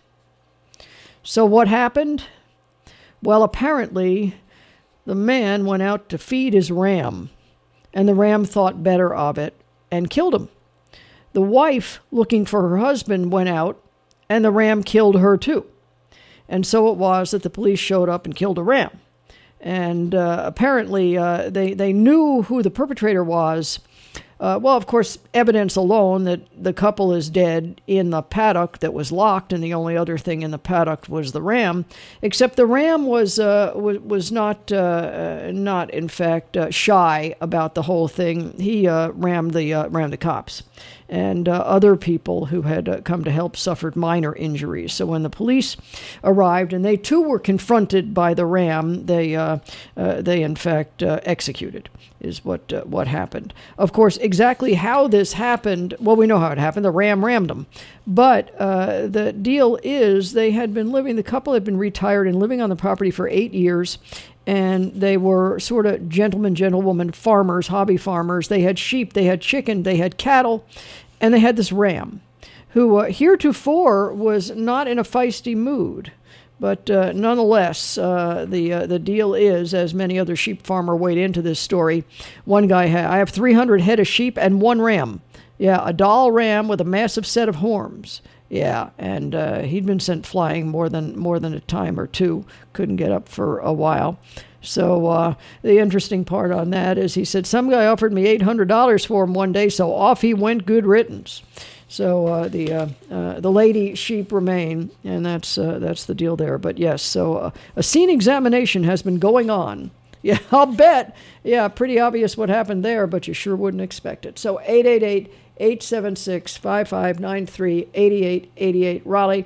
So what happened? Well, apparently, the man went out to feed his ram, and the ram thought better of it and killed him. The wife, looking for her husband, went out, and the ram killed her too. And so it was that the police showed up and killed a ram. And apparently they knew who the perpetrator was. Well, of course, evidence alone that the couple is dead in the paddock that was locked, and the only other thing in the paddock was the ram. Except the ram was not in fact shy about the whole thing. He rammed the cops. And other people who had come to help suffered minor injuries. So when the police arrived, and they too were confronted by the ram, they in fact executed, is what happened. Of course, exactly how this happened, well, we know how it happened. The ram rammed them. But the deal is the couple had been retired and living on the property for 8 years. And they were sort of gentleman, gentlewoman farmers, hobby farmers. They had sheep, they had chicken, they had cattle, and they had this ram who heretofore was not in a feisty mood. But nonetheless, the deal is, as many other sheep farmer weighed into this story, one guy I have 300 head of sheep and one ram. Yeah, a doll ram with a massive set of horns. Yeah, and he'd been sent flying more than a time or two. Couldn't get up for a while. So the interesting part on that is he said, some guy offered me $800 for him one day, so off he went, good riddance. So the lady sheep remain, and that's the deal there. But yes, so a scene examination has been going on. Yeah, I'll bet. Yeah, pretty obvious what happened there, but you sure wouldn't expect it. So 888-876-5593, 8888 Raleigh.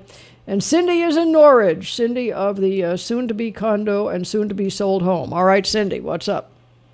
And Cindy is in Norridge. Cindy of the soon-to-be condo and soon-to-be sold home. All right, Cindy, what's up?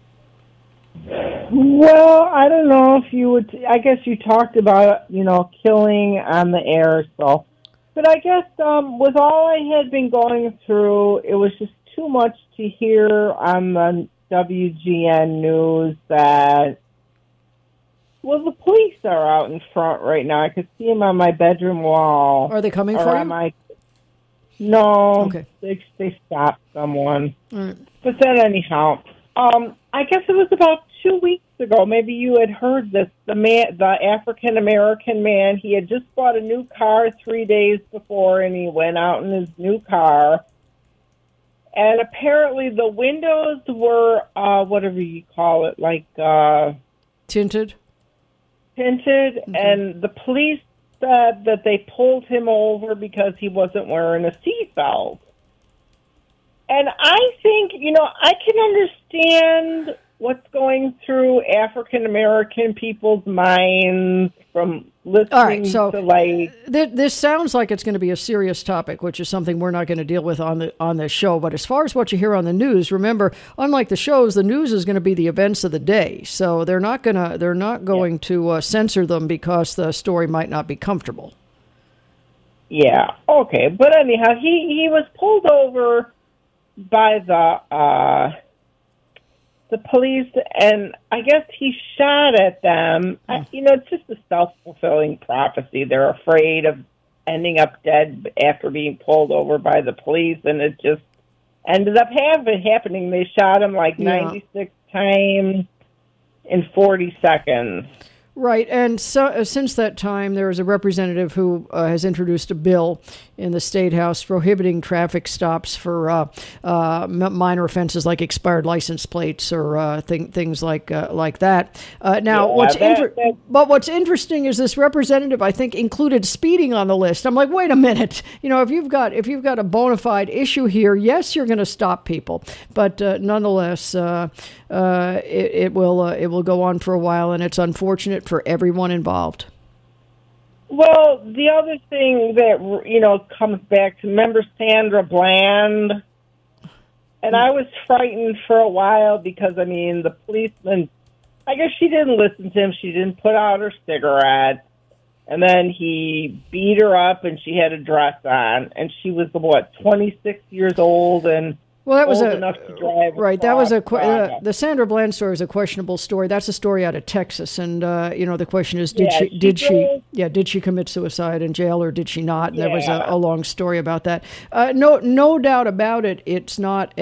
Well, I don't know if you would. I guess you talked about, killing on the air, so. But I guess with all I had been going through, it was just too much to hear on the WGN news that, well, the police are out in front right now. I could see them on my bedroom wall. Are they coming for you? No. Okay. They stopped someone. All right. But then anyhow, I guess it was about 2 weeks ago. Maybe you had heard this. The African American man, he had just bought a new car 3 days before, and he went out in his new car. And apparently the windows were, whatever you call it, like... tinted? Tinted, okay. And the police said that they pulled him over because he wasn't wearing a seatbelt. And I think, I can understand what's going through African American people's minds from listening All right, so to this sounds like it's going to be a serious topic, which is something we're not going to deal with on this show. But as far as what you hear on the news, remember, unlike the shows, the news is going to be the events of the day. So they're not going to censor them because the story might not be comfortable. Yeah. Okay. But anyhow, he was pulled over by the police, and I guess he shot at them. It's just a self-fulfilling prophecy. They're afraid of ending up dead after being pulled over by the police, and it just ended up happening. They shot him 96 times in 40 seconds. Right, and so since that time, there is a representative who has introduced a bill in the State House prohibiting traffic stops for minor offenses like expired license plates or things like that. What's interesting is this representative, I think, included speeding on the list. I'm like, wait a minute, if you've got a bona fide issue here, yes, you're going to stop people, but nonetheless, it will go on for a while, and it's unfortunate for everyone involved. Well, the other thing that, comes back to, remember Sandra Bland? And I was frightened for a while because, the policeman, I guess she didn't listen to him. She didn't put out her cigarette. And then he beat her up, and she had a dress on. And she was, 26 years old, and well, that was enough to drive right. That was the Sandra Bland story is a questionable story. That's a story out of Texas, and the question is, did she commit suicide in jail or did she not? And there was a long story about that. No doubt about it. It's not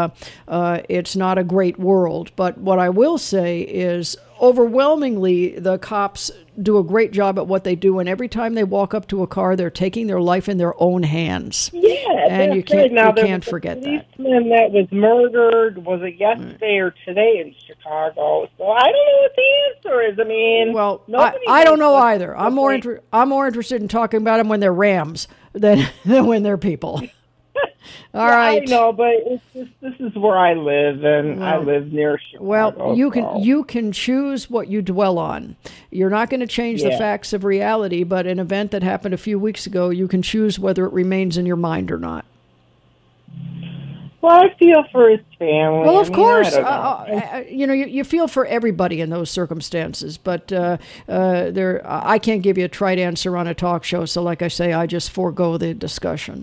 a great world. But what I will say is, overwhelmingly, the cops do a great job at what they do, and every time they walk up to a car, they're taking their life in their own hands. Yeah, and you can't forget that. The policeman that was murdered, was it yesterday or today in Chicago? So I don't know what the answer is. Well, I don't know either. I'm more interested in talking about them when they're Rams than when they're people. All right. I know, but this is where I live, and I live near Chicago. Well, you can choose what you dwell on. You're not going to change the facts of reality, but an event that happened a few weeks ago, you can choose whether it remains in your mind or not. Well, I feel for his family. Well, of course, you feel for everybody in those circumstances, but I can't give you a trite answer on a talk show. So, like I say, I just forego the discussion.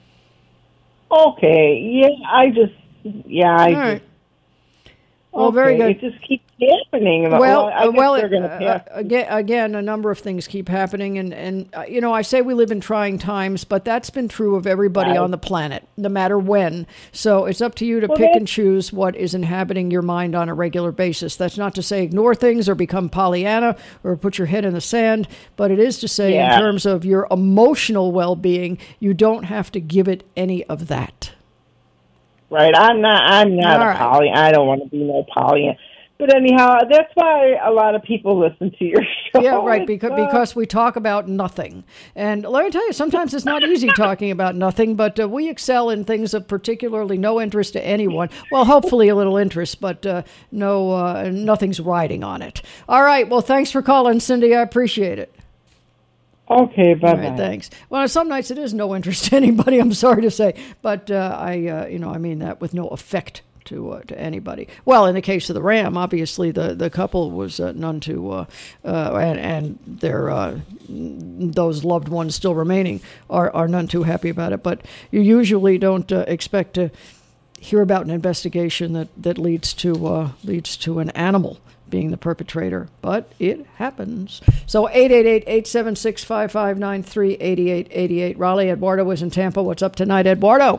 Okay. Yeah. Well, very good. It just keeps happening. Again, a number of things keep happening, and I say we live in trying times, but that's been true of everybody on the planet, no matter when. So it's up to you to pick and choose what is inhabiting your mind on a regular basis. That's not to say ignore things or become Pollyanna or put your head in the sand, but it is to say in terms of your emotional well-being, you don't have to give it any of that. Right, I'm not a Pollyanna. I don't want to be no Pollyanna. But anyhow, that's why a lot of people listen to your show. Yeah, right, because we talk about nothing. And let me tell you, sometimes it's not easy talking about nothing, but we excel in things of particularly no interest to anyone. Well, hopefully a little interest, but nothing's riding on it. All right, well, thanks for calling, Cindy. I appreciate it. Okay, bye-bye. All right, thanks. Well, some nights it is no interest to anybody, I'm sorry to say. But I mean that with no effect to anybody. Well, in the case of the Ram, obviously the couple was none too, and their those loved ones still remaining are none too happy about it. But you usually don't expect to hear about an investigation that leads to an animal being the perpetrator, but it happens. So 888-876-5593, 8888. Raleigh, Eduardo was in Tampa. What's up tonight, Eduardo?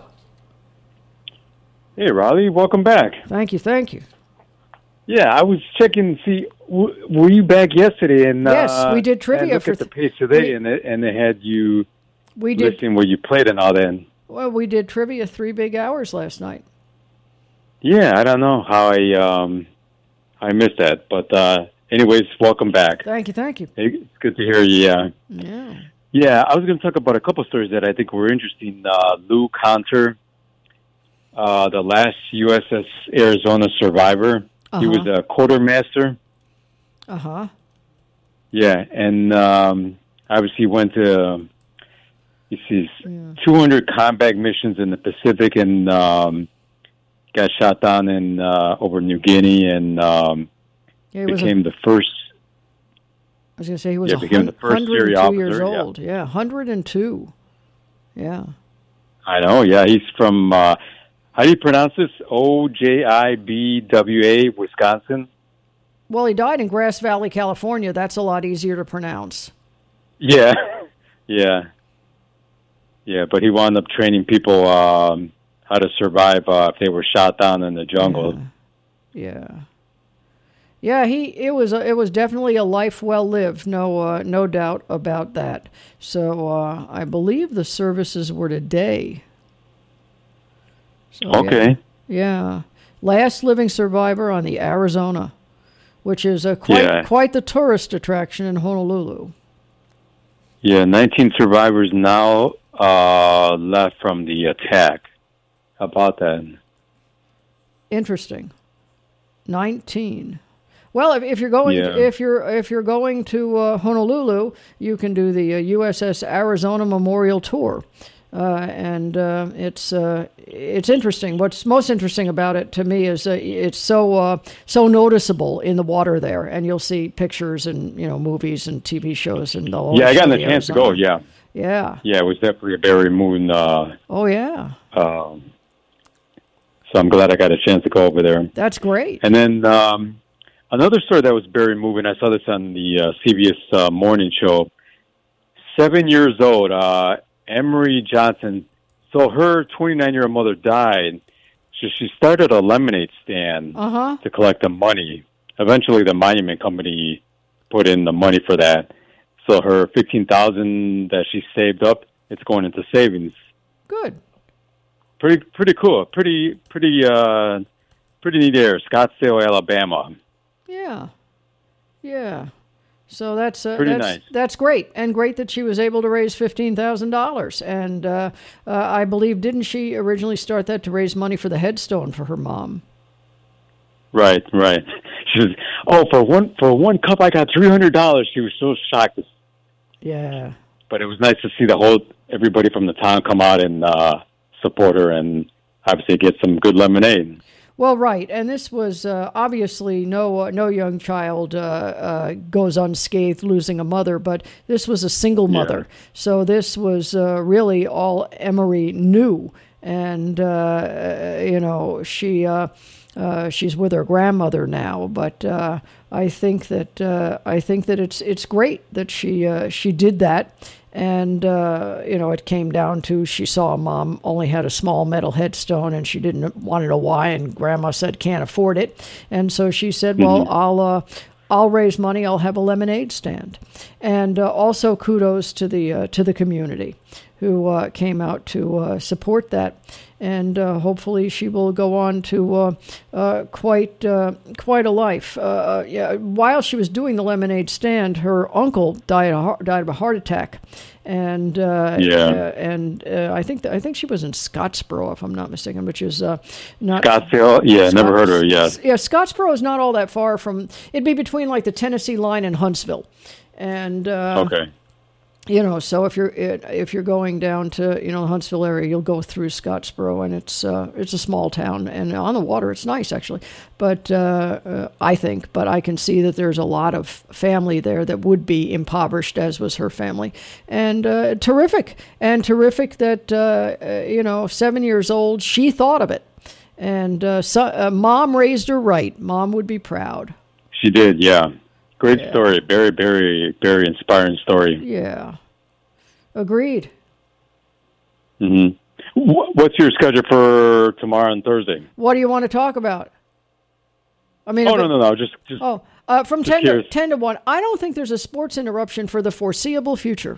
Hey, Raleigh, welcome back. Thank you. Yeah, I was checking to see, were you back yesterday? And yes, we did trivia. I looked at the page today, and they had you listing where you played and all that. Well, we did trivia 3 big hours last night. Yeah, I don't know how I missed that. But anyways, welcome back. Thank you. It's good to hear you. Yeah, I was going to talk about a couple stories that I think were interesting. Lou Conter, the last USS Arizona survivor. Uh-huh. He was a quartermaster. Uh-huh. Yeah, and obviously went to 200 combat missions in the Pacific and got shot down in over New Guinea and became the first. I was going to say he was became the first Syria officer. Years old. Yeah, 102. Yeah. I know. Yeah, he's from. How do you pronounce this? Ojibwa, Wisconsin. Well, he died in Grass Valley, California. That's a lot easier to pronounce. Yeah. But he wound up training people how to survive if they were shot down in the jungle. Yeah. It was definitely a life well lived. No doubt about that. So I believe the services were today. So, okay. Yeah. Last living survivor on the Arizona, which is quite the tourist attraction in Honolulu. Yeah, 19 survivors now left from the attack. How about that? Interesting. 19. Well, if you're going if you're going to Honolulu, you can do the USS Arizona Memorial Tour. And it's interesting. What's most interesting about it to me is it's so noticeable in the water there, and you'll see pictures and movies and TV shows and all. Yeah, I got the chance to go. Yeah, it was definitely a very moving. Oh yeah. So I'm glad I got a chance to go over there. That's great. And then another story that was very moving. I saw this on the CBS morning show. 7 years old. Emery Johnson, so her 29-year-old mother died, so she started a lemonade stand to collect the money. Eventually, the monument company put in the money for that. So her $15,000 that she saved up, it's going into savings. Good. Pretty cool. Pretty neat area. Scottsdale, Alabama. Yeah. So that's nice. That's great, and great that she was able to raise $15,000. And I believe, didn't she originally start that to raise money for the headstone for her mom? Right. She was, for one cup I got $300. She was so shocked. Yeah. But it was nice to see everybody from the town come out and support her, and obviously get some good lemonade. Well, right, and this was obviously no young child goes unscathed losing a mother, but this was a single mother. So this was really all Emery knew, and she's with her grandmother now. But I think that it's great that she did that. And, it came down to she saw mom only had a small metal headstone and she didn't want to know why. And grandma said, can't afford it. And so she said, well, I'll raise money. I'll have a lemonade stand. And also kudos to the community who came out to support that. And hopefully she will go on to quite a life. While she was doing the lemonade stand, her uncle died of a heart attack, and I think she was in Scottsboro, if I'm not mistaken, which is not Scottsdale. Yeah, never heard of her. Yeah, Scottsboro is not all that far from. It'd be between like the Tennessee line and Huntsville, and okay. You know, so if you're going down to, you know, the Huntsville area, you'll go through Scottsboro, and it's a small town, and on the water it's nice actually. But but I can see that there's a lot of family there that would be impoverished, as was her family, and terrific that you know, 7 years old, she thought of it, and mom raised her right. Mom would be proud. She did, yeah. Great story. Very, very, very inspiring story. Yeah. Agreed. Mm-hmm. What's your schedule for tomorrow and Thursday? What do you want to talk about? I mean, no. Just from just 10 to 1. I don't think there's a sports interruption for the foreseeable future.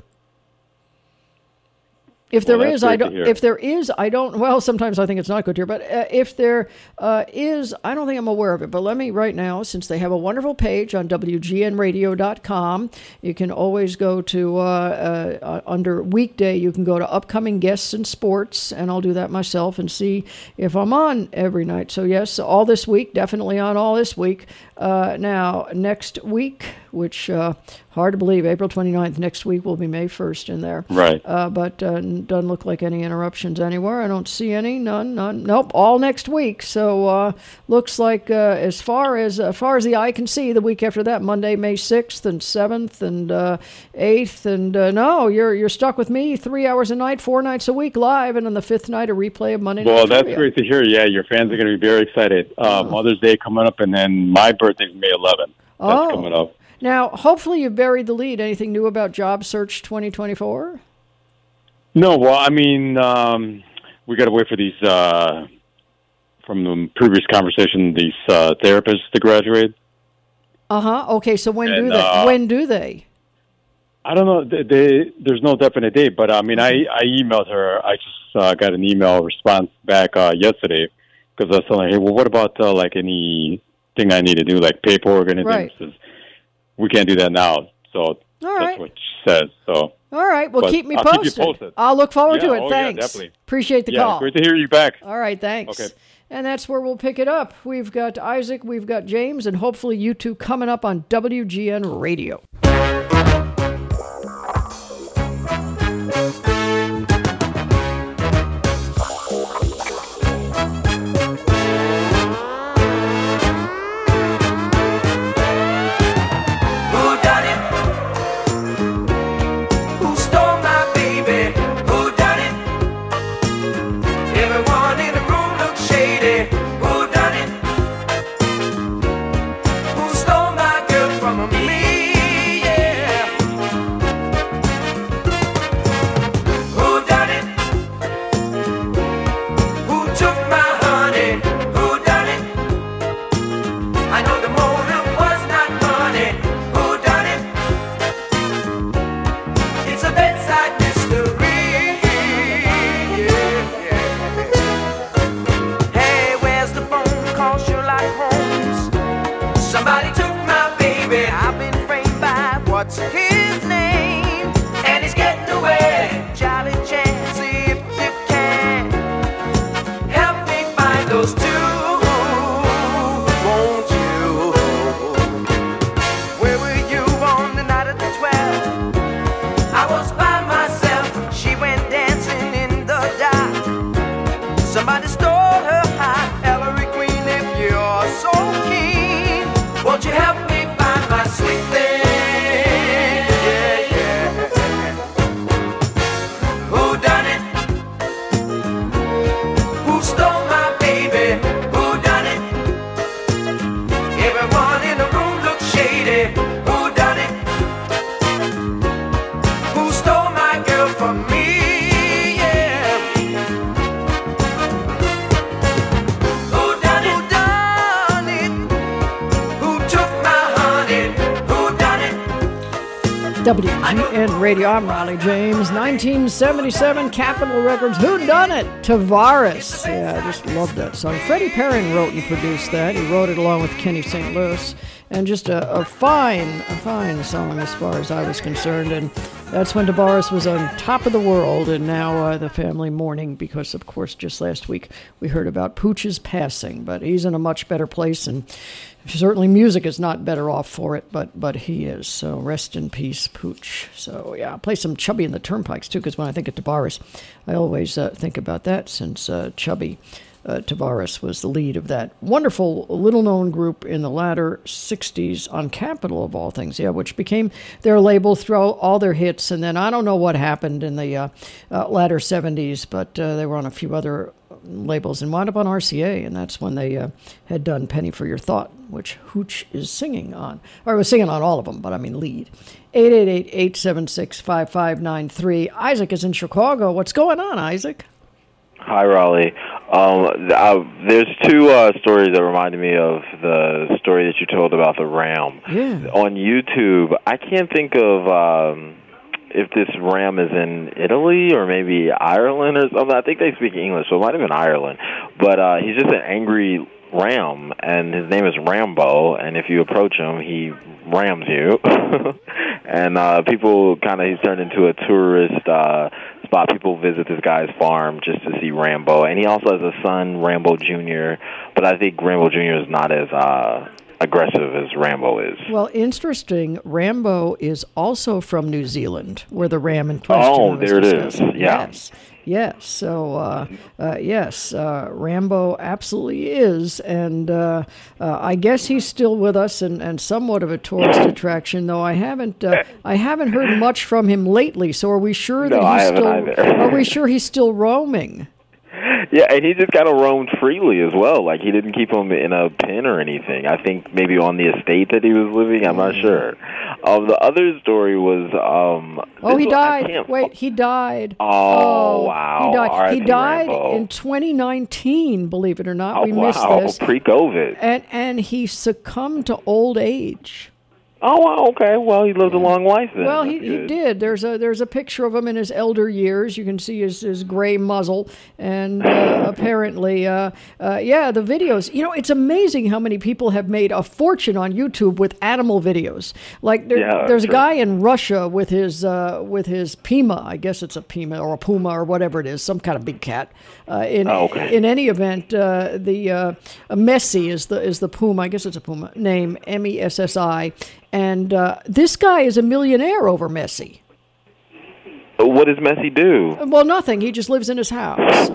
If there is, I don't. If there is, I don't. Well, sometimes I think it's not good to hear. But if there is, I don't think I'm aware of it. But let me right now, since they have a wonderful page on WGNradio.com, you can always go to under weekday. You can go to upcoming guests and sports, and I'll do that myself and see if I'm on every night. So yes, all this week, definitely on all this week. Now next week, which hard to believe, April 29th, next week will be May 1st in there. Right. But doesn't look like any interruptions anywhere. I don't see any. None. Nope. All next week. So looks like as far as the eye can see, the week after that, Monday, May 6th and 7th and 8th. And no, you're stuck with me 3 hours a night, 4 nights a week live. And on the 5th night, a replay of Monday Night Well, that's Trivia. great to hear. Yeah, your fans are going to be very excited. Mother's Day coming up, and then my birthday's May 11th. That's coming up. Now, hopefully you've buried the lead. Anything new about Job Search 2024? No, well, I mean, we got to wait for these, from the previous conversation, these therapists to graduate. Okay, so when do they? I don't know. There's no definite date, but I mean, I emailed her. I just got an email response back yesterday because I was telling her, hey, well, what about like anything I need to do, like paperwork or anything? Right. Says, we can't do that now. So that's what she says. So. All right. Well, keep me posted. I'll keep you posted. I'll look forward to it. Oh, thanks. Yeah, definitely. Appreciate the call. Great to hear you back. All right. Thanks. Okay. And that's where we'll pick it up. We've got Isaac, we've got James, and hopefully you two coming up on WGN Radio. WGN Radio, I'm Riley James. 1977, Capitol Records, Who Done It? Tavares. Yeah, I just love that song. Freddie Perrin wrote and produced that. He wrote it along with Kenny St. Louis. And just a fine song as far as I was concerned. And That's when Tavares was on top of the world, and now the family mourning because, of course, just last week we heard about Pooch's passing. But he's in a much better place, and certainly music is not better off for it, but he is. So rest in peace, Pooch. So, yeah, I'll play some Chubby and the Turnpikes, too, because when I think of Tavares, I always think about that since Chubby Tavares was the lead of that wonderful, little-known group in the latter 60s on Capitol, of all things, which became their label throughout all their hits. And then I don't know what happened in the latter 70s, but they were on a few other labels and wound up on RCA, and that's when they had done Penny for Your Thought, which Hooch is singing on. Or was singing on all of them, but I mean lead. 888-876-5593. Isaac is in Chicago. What's going on, Isaac? Hi, Raleigh. There's two stories that reminded me of the story that you told about the Ram. Yeah. On YouTube, I can't think of if this Ram is in Italy or maybe Ireland or something. I think they speak English, so it might have been Ireland. But he's just an angry ram, and his name is Rambo, and if you approach him, he rams you. And he's turned into a tourist spot. People visit this guy's farm just to see Rambo, and he also has a son, Rambo Jr., but I think Rambo Jr. is not as aggressive as Rambo is. Well, interesting, Rambo is also from New Zealand, where the ram in question was there discussed. it is, yeah. Yes. So, Rambo absolutely is, and I guess he's still with us and somewhat of a tourist attraction. Though I haven't heard much from him lately. So, are we sure that Are we sure he's still roaming? Yeah, and he just kind of roamed freely as well. Like, he didn't keep him in a pen or anything. I think maybe on the estate that he was living. I'm not sure. The other story was... he died. Wait, he died. Oh, wow. He died in 2019, believe it or not. We missed this. Pre-COVID. And he succumbed to old age. Oh, wow, okay. Well, he lived a long life then. Well, he did. There's a picture of him in his elder years. You can see his gray muzzle, and apparently, the videos. You know, it's amazing how many people have made a fortune on YouTube with animal videos. Like there's a guy in Russia with his Pima. I guess it's a Pima or a Puma or whatever it is, some kind of big cat. In any event, the Messi is the Puma. I guess it's a Puma name, Messi. And this guy is a millionaire over Messi. What does Messi do? Well, nothing. He just lives in his house.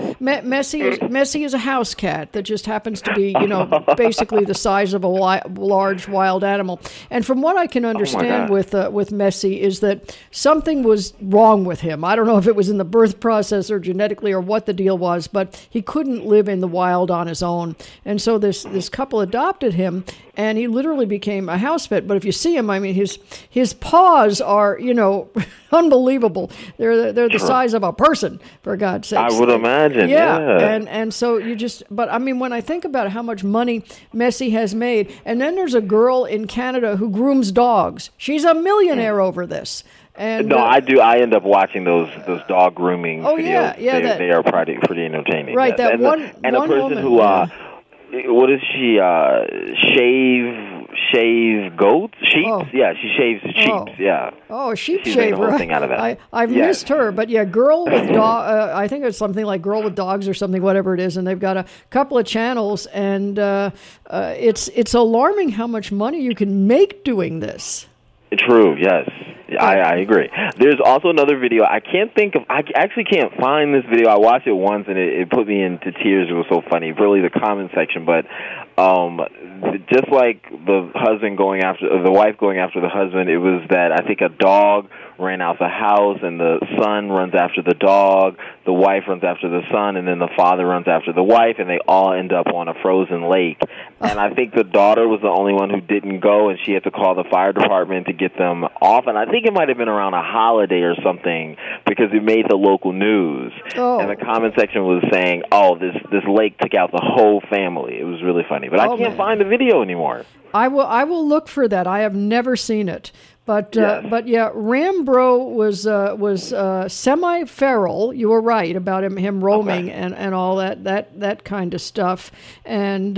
Messi is a house cat that just happens to be, basically the size of a large wild animal. And from what I can understand with Messi is that something was wrong with him. I don't know if it was in the birth process or genetically or what the deal was, but he couldn't live in the wild on his own. And so this couple adopted him, and he literally became a house pet. But if you see him, I mean, his paws are, unbelievable. They're the size of a person, for God's sake. I would imagine, yeah. And so but I mean, when I think about how much money Messi has made, and then there's a girl in Canada who grooms dogs. She's a millionaire over this. And no, I do. I end up watching those dog grooming videos. Yeah, they are pretty entertaining. Right, yes. and a person woman, who what is she? Shave goats? Sheep? Oh. Yeah, she shaves sheep. Yeah. Oh, sheep She's shaver. Made a whole thing out of that. I've missed her, but yeah, girl with dog. I think it's something like Girl with Dogs or something, whatever it is, and they've got a couple of channels, and it's alarming how much money you can make doing this. True. Yes. I agree. There's also another video. I actually can't find this video. I watched it once and it put me into tears. It was so funny. Really, the comment section. But just like the wife going after the husband, it was that I think a dog ran out the house and the son runs after the dog, the wife runs after the son, and then the father runs after the wife, and they all end up on a frozen lake. And I think the daughter was the only one who didn't go, and she had to call the fire department to get them off. And I think it might have been around a holiday or something because it made the local news. Oh. And the comment section was saying, this lake took out the whole family. It was really funny. But I can't find the video anymore. I will look for that. I have never seen it. But Rambo was semi-feral. You were right about him roaming and all that kind of stuff. And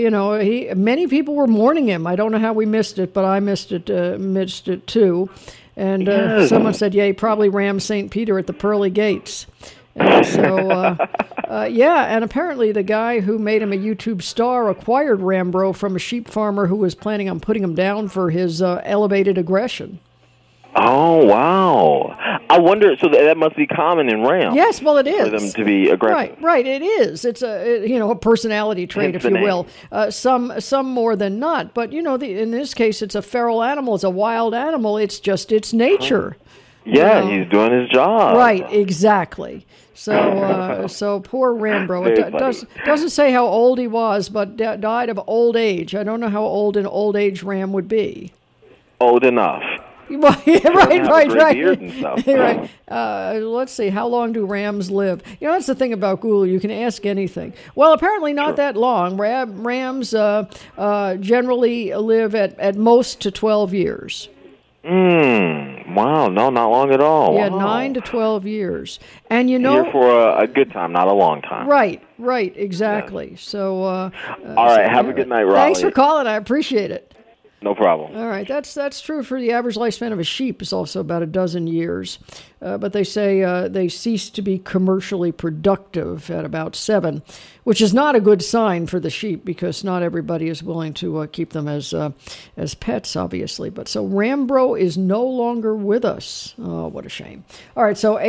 many people were mourning him. I don't know how we missed it, but I missed it too. And Yes. someone said, yeah, he probably rammed St. Peter at the pearly gates. And so, yeah, and apparently the guy who made him a YouTube star acquired Rambro from a sheep farmer who was planning on putting him down for his elevated aggression. Oh, wow. I wonder, so that must be common in Ram. Yes, well, it is. For them to be aggressive. Right, it is. It's a personality trait, Hence if the you will. Some more than not, but in this case, it's a feral animal. It's a wild animal. It's just its nature. Yeah, he's doing his job. Right, exactly. So, so poor Rambro. It doesn't say how old he was, but died of old age. I don't know how old an old age ram would be. Old enough. Well, yeah, right. Beard and stuff. Right. Let's see. How long do rams live? That's the thing about Google. You can ask anything. Well, apparently not that long. Rams generally live at most to 12 years. Wow. No, not long at all. Yeah, wow. 9 to 12 years. And Here for a good time, not a long time. Right. Exactly. So. All right. Have a good night, Raleigh. Thanks for calling. I appreciate it. No problem. All right, that's true for the average lifespan of a sheep is also about a dozen years. But they say they cease to be commercially productive at about 7, which is not a good sign for the sheep because not everybody is willing to keep them as pets, obviously. But so Rambro is no longer with us. Oh, what a shame. All right, so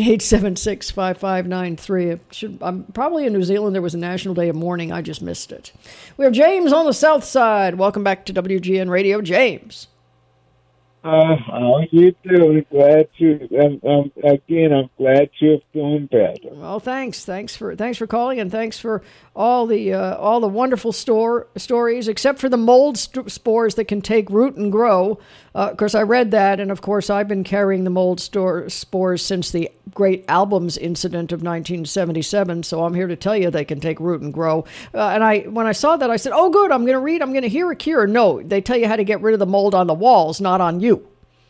888-876-5593. I'm probably in New Zealand. There was a National Day of Mourning. I just missed it. We have James on the south side. Welcome back to WGN Radio, James. How you doing? I'm glad you're doing better. Well, thanks for calling, and thanks for all the wonderful stories, except for the mold spores that can take root and grow. Of course, I read that, and of course, I've been carrying the mold spores since the Great Albums incident of 1977. So I'm here to tell you they can take root and grow. And when I saw that, I said, "Oh, good! I'm going to hear a cure." No, they tell you how to get rid of the mold on the walls, not on you.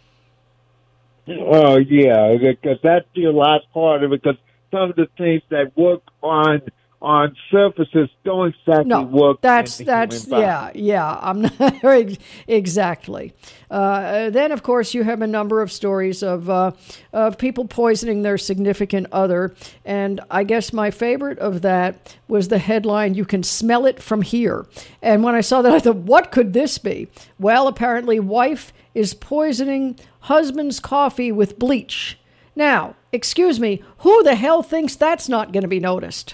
Oh, yeah, because that's a lot harder because some of the things that work on surfaces don't exactly work. That's yeah. I'm not exactly. Then, of course, you have a number of stories of people poisoning their significant other, and I guess my favorite of that was the headline, "You can smell it from here." And when I saw that, I thought, what could this be? Well, apparently, wife is poisoning husband's coffee with bleach. Now, excuse me, who the hell thinks that's not going to be noticed?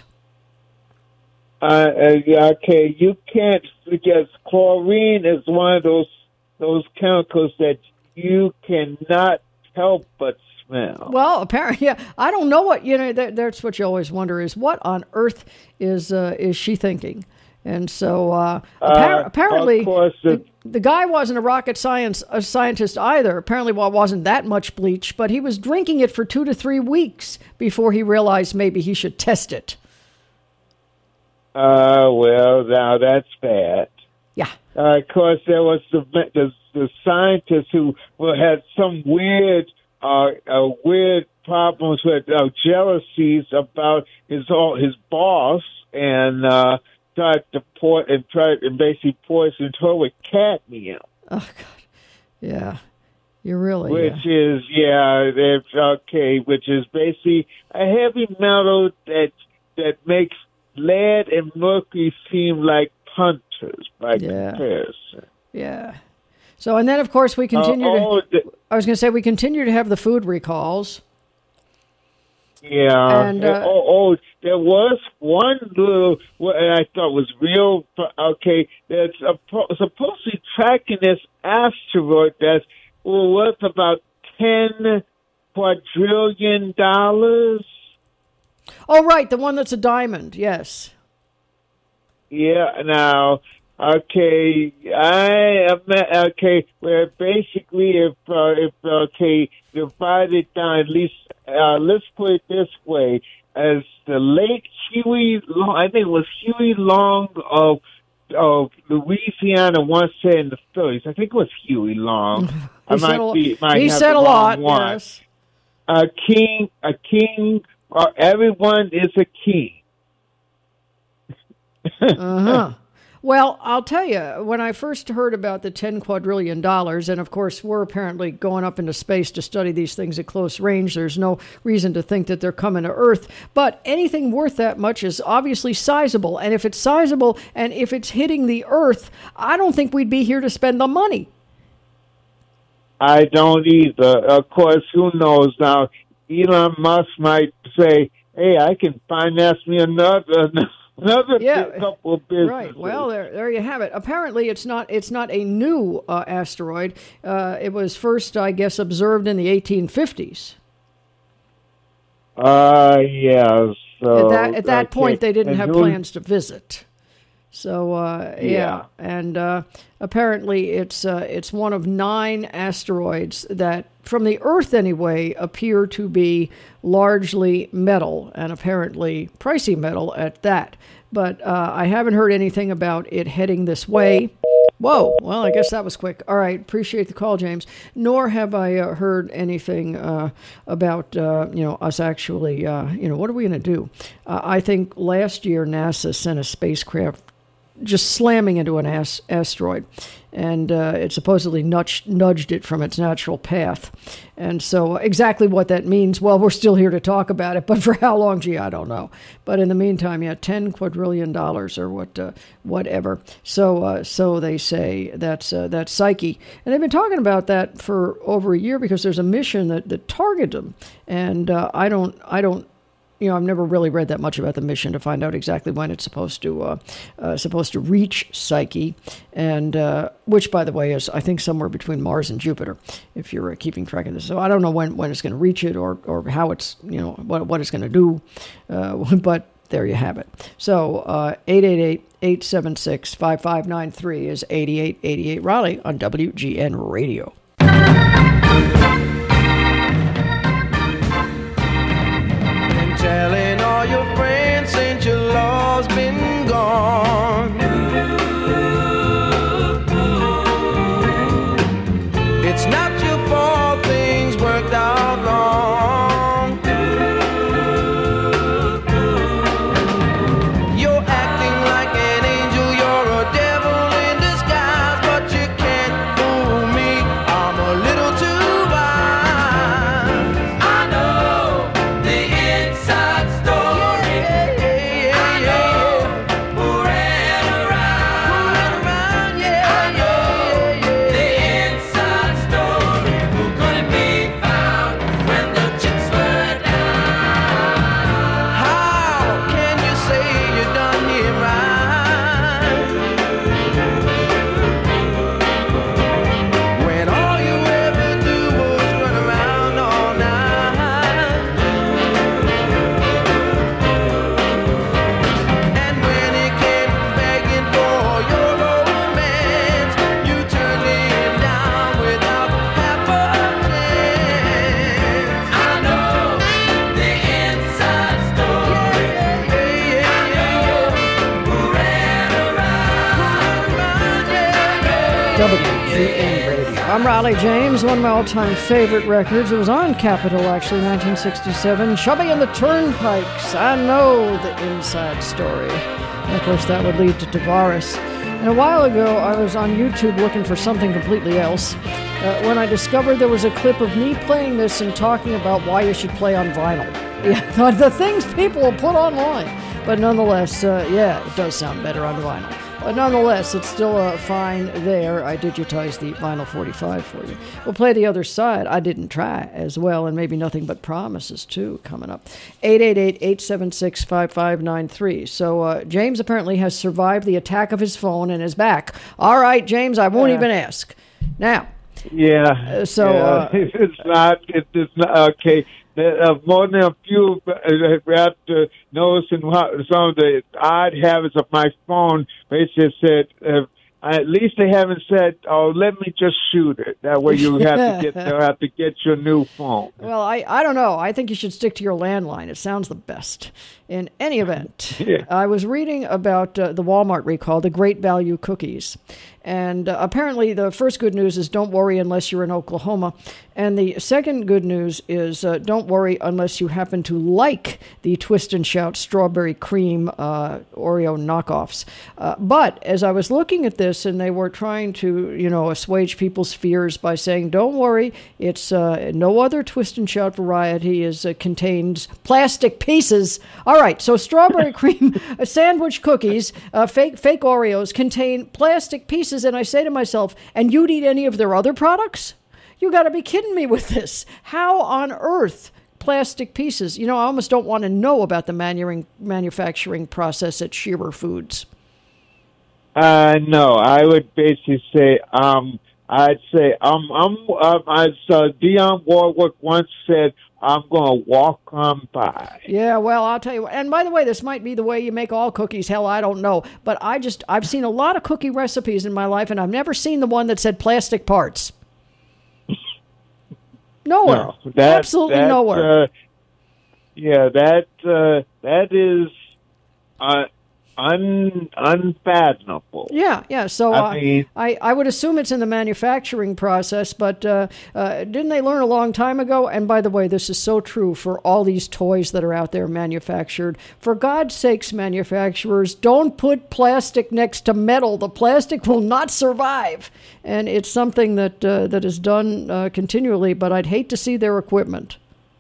Okay, you can't, because chlorine is one of those chemicals that you cannot help but smell. Well, apparently, yeah, I don't know what, that's what you always wonder is what on earth is she thinking? And so apparently, of course, the guy wasn't a rocket scientist either. Apparently, it wasn't that much bleach, but he was drinking it for 2 to 3 weeks before he realized maybe he should test it. Well, now that's bad. Yeah. Of course, there was the scientist who had some weird problems with jealousies about his boss, and tried to basically poisoned her with cadmium. Oh God, yeah, you're really. Which is which is basically a heavy metal that makes lead and mercury seem like punters by comparison. Yeah. So, and then of course we continue we continue to have the food recalls. Yeah. And there was one little what I thought was real. Okay, that's supposedly tracking this asteroid that's worth about $10 quadrillion. Oh, right, the one that's a diamond. Yes. Yeah. Now, where basically if divided down, at least let's put it this way, as the late Huey Long, I think it was Huey Long of Louisiana once said in the 30s. I think it was Huey Long. He said a lot. Yes. A king. Everyone is a king. Uh-huh. Well, I'll tell you, when I first heard about the $10 quadrillion, and of course we're apparently going up into space to study these things at close range, there's no reason to think that they're coming to Earth, but anything worth that much is obviously sizable, and if it's sizable and if it's hitting the Earth, I don't think we'd be here to spend the money. I don't either. Of course, who knows now? Elon Musk might say, hey, I can finance me another couple of businesses. Right. Well, there you have it. Apparently, it's not a new asteroid. It was first, I guess, observed in the 1850s. Yes. So at that point, they didn't have plans to visit. So yeah, and apparently it's one of 9 asteroids that, from the Earth anyway, appear to be largely metal, and apparently pricey metal at that. But I haven't heard anything about it heading this way. Whoa, well, I guess that was quick. All right, appreciate the call, James. Nor have I heard anything about, us actually, what are we going to do? I think last year NASA sent a spacecraft just slamming into an asteroid, and it supposedly nudged it from its natural path. And so exactly what that means, well, we're still here to talk about it, but for how long, gee, I don't know. But in the meantime, yeah, $10 quadrillion or whatever. So they say that's Psyche. And they've been talking about that for over a year because there's a mission that targeted them. And I don't I've never really read that much about the mission to find out exactly when it's supposed to reach Psyche, and which, by the way, is I think somewhere between Mars and Jupiter, if you're keeping track of this. So I don't know when it's going to reach it or how it's what it's going to do, but there you have it. So 888-876-5593 is 8888 Raleigh on WGN Radio. Telling all your friends since your love's been gone. It's not your fault things worked out wrong. You're acting like an angel, you're a devil in disguise, but you can't fool me, I'm a little too wise. I know the inside story. I know who ran around. I know the inside story. Who couldn't be found when the chips were down? How can you say you done me right when all you ever do was run around all night? And when it came begging for your romance, you turned it down without half a chance. I know the inside story. I know who ran around. WGN Radio. I'm Raleigh James, one of my all-time favorite records. It was on Capitol, actually, 1967. Chubby and the Turnpikes. I know the inside story. And of course, that would lead to Tavares. And a while ago, I was on YouTube looking for something completely else when I discovered there was a clip of me playing this and talking about why you should play on vinyl. Yeah, the things people will put online. But nonetheless, it does sound better on vinyl. But nonetheless, it's still fine there. I digitized the vinyl 45 for you. We'll play the other side. I didn't try as well, and maybe Nothing But Promises, too, coming up. 888-876-5593. So James apparently has survived the attack of his phone and is back. All right, James, I won't even ask. Now. Yeah. It's not okay. More than a few after noticing some of the odd habits of my phone, they just said, at least they haven't said, "Oh, let me just shoot it." That way, you have to get your new phone. Well, I don't know. I think you should stick to your landline. It sounds the best. In any event, I was reading about the Walmart recall, the Great Value cookies, And apparently the first good news is don't worry unless you're in Oklahoma. And the second good news is don't worry unless you happen to like the Twist and Shout strawberry cream Oreo knockoffs. But as I was looking at this, and they were trying to, assuage people's fears by saying, don't worry, it's no other Twist and Shout variety contains plastic pieces. All right, so strawberry cream sandwich cookies, fake Oreos, contain plastic pieces. And I say to myself, and you'd eat any of their other products? You got to be kidding me with this. How on earth plastic pieces? I almost don't want to know about the manufacturing process at Shearer Foods. No, I would basically say, I'd say, as Dionne Warwick once said, I'm going to walk on by. Yeah, well, I'll tell you what. And by the way, this might be the way you make all cookies. Hell, I don't know. But I've seen a lot of cookie recipes in my life, and I've never seen the one that said plastic parts. Nowhere. No, absolutely nowhere. That is unfathomable. Yeah. So I would assume it's in the manufacturing process, but didn't they learn a long time ago? And by the way, this is so true for all these toys that are out there manufactured. For God's sakes, manufacturers, don't put plastic next to metal. The plastic will not survive. And it's something that is done continually, but I'd hate to see their equipment.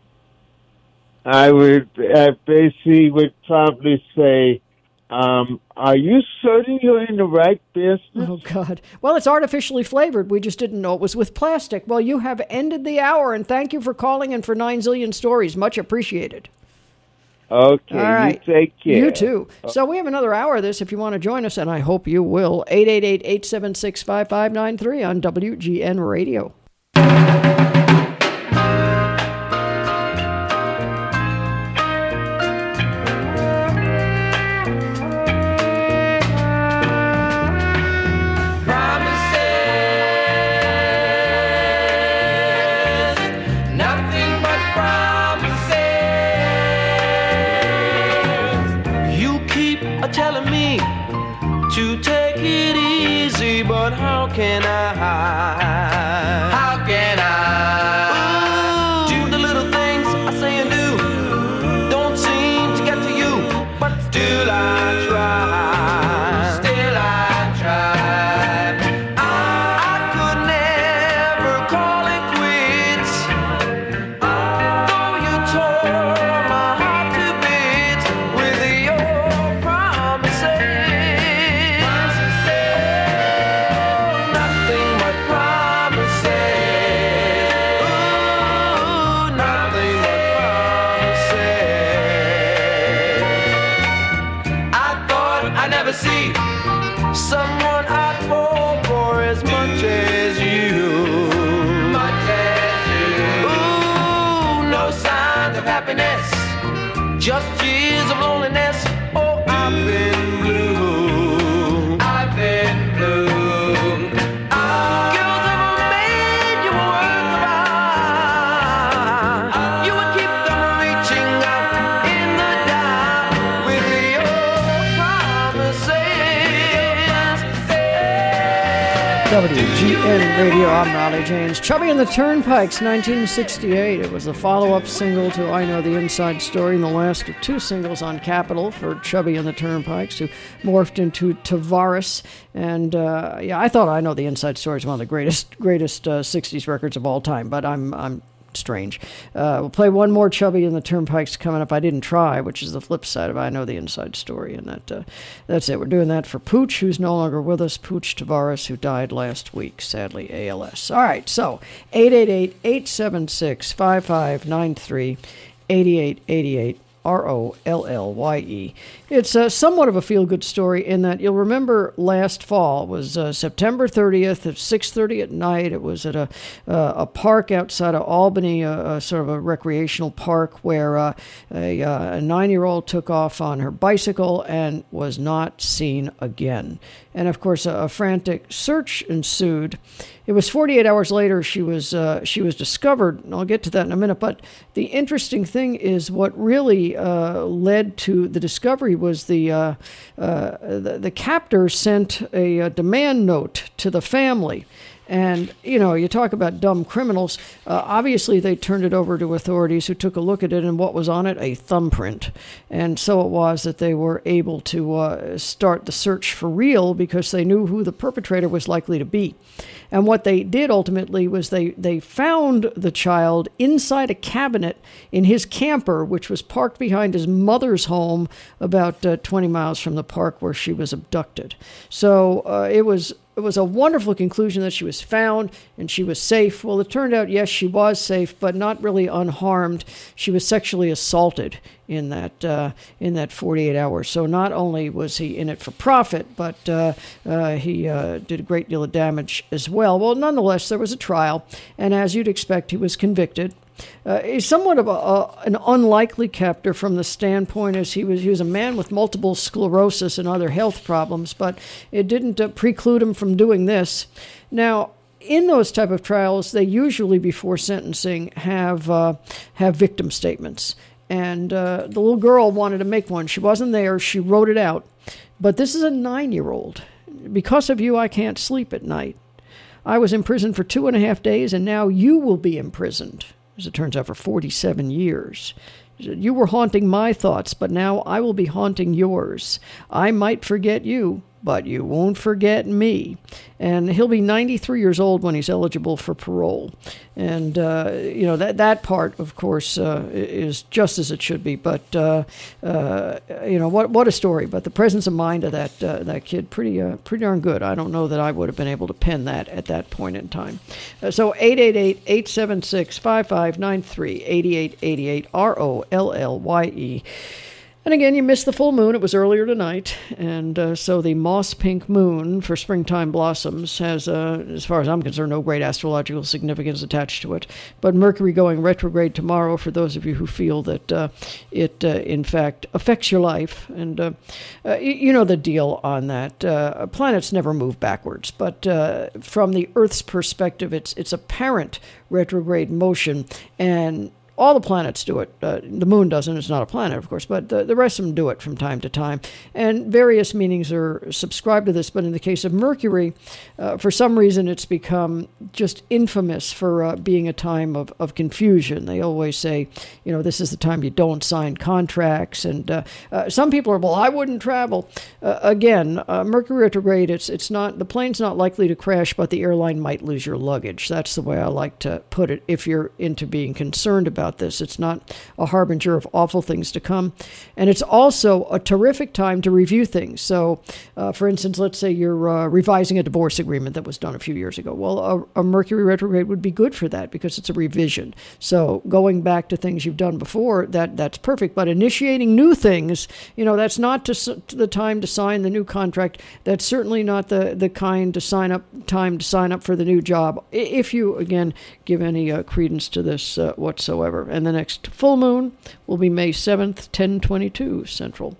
I basically would probably say, are you certain you're in the right business? Oh, God. Well, it's artificially flavored. We just didn't know it was with plastic. Well, you have ended the hour, and thank you for calling and for 9 zillion stories. Much appreciated. Okay, all right. You take care. You too. So we have another hour of this if you want to join us, and I hope you will. 888-876-5593 on WGN Radio. How can I do the little things I say and do? Don't seem to get to you, but still I try. Still I try. I could never call it quits. Though you tore my heart to bits with your promises. See someone I'd fall for as much as you. Much as you. Ooh, no signs of happiness, just years of loneliness. Oh, I've been blue. I've been blue. Girls ever made you worth the while. You would keep them reaching out in the dark with your WGN Radio, I'm Raleigh James. Chubby and the Turnpikes, 1968. It was a follow-up single to I Know the Inside Story, and the last of 2 singles on Capitol for Chubby and the Turnpikes, who morphed into Tavares. And I thought I Know the Inside Story is one of the greatest 60s records of all time, but I'm strange. We'll play one more Chubby and the Turnpikes coming up. I Didn't Try, which is the flip side of I Know the Inside Story, and that's it. We're doing that for Pooch, who's no longer with us, Pooch Tavares, who died last week, sadly, ALS. All right, so 888-876-5593, 8888 ROLLYE. It's somewhat of a feel-good story in that you'll remember last fall was September 30th at 6:30 at night. It was at a park outside of Albany, sort of a recreational park, where a 9-year-old took off on her bicycle and was not seen again. And of course, a frantic search ensued. It was 48 hours later she was discovered, and I'll get to that in a minute. But the interesting thing is what really really led to the discovery was the captor sent a demand note to the family. And, you talk about dumb criminals. Obviously, they turned it over to authorities who took a look at it, and what was on it? A thumbprint. And so it was that they were able to start the search for real because they knew who the perpetrator was likely to be. And what they did ultimately was they found the child inside a cabinet in his camper, which was parked behind his mother's home about 20 miles from the park where she was abducted. So it was a wonderful conclusion that she was found and she was safe. Well, it turned out, yes, she was safe, but not really unharmed. She was sexually assaulted in that 48 hours. So not only was he in it for profit, but he did a great deal of damage as well. Well, nonetheless, there was a trial, and as you'd expect, he was convicted. He's somewhat of an unlikely captor from the standpoint as he was a man with multiple sclerosis and other health problems, but it didn't preclude him from doing this. Now, in those type of trials, they usually, before sentencing, have victim statements. And the little girl wanted to make one. She wasn't there. She wrote it out. But this is a 9-year-old. Because of you, I can't sleep at night. I was imprisoned for 2.5 days, and now you will be imprisoned, as it turns out, for 47 years. You were haunting my thoughts, but now I will be haunting yours. I might forget you, but you won't forget me. And he'll be 93 years old when he's eligible for parole. And, that part, of course, is just as it should be. But, what a story. But the presence of mind of that kid, pretty darn good. I don't know that I would have been able to pen that at that point in time. So 888-876-5593, 8888, ROLLYE. And again, you missed the full moon. It was earlier tonight. And so the moss pink moon for springtime blossoms has, as far as I'm concerned, no great astrological significance attached to it. But Mercury going retrograde tomorrow, for those of you who feel that it, in fact, affects your life. And you know the deal on that. Planets never move backwards. But from the Earth's perspective, it's apparent retrograde motion. And all the planets do it. The moon doesn't. It's not a planet, of course, but the rest of them do it from time to time. And various meanings are subscribed to this, but in the case of Mercury, for some reason it's become just infamous for being a time of confusion. They always say, this is the time you don't sign contracts. And some people are, well, I wouldn't travel. Again, Mercury retrograde, it's not, the plane's not likely to crash, but the airline might lose your luggage. That's the way I like to put it if you're into being concerned about this. It's not a harbinger of awful things to come. And it's also a terrific time to review things. So, for instance, let's say you're revising a divorce agreement that was done a few years ago. Well, a Mercury retrograde would be good for that because it's a revision. So going back to things you've done before, that's perfect. But initiating new things, that's not the time to sign the new contract. That's certainly not the kind time to sign up for the new job. If you, again, give any credence to this whatsoever. And the next full moon will be May 7th, 10:22 Central.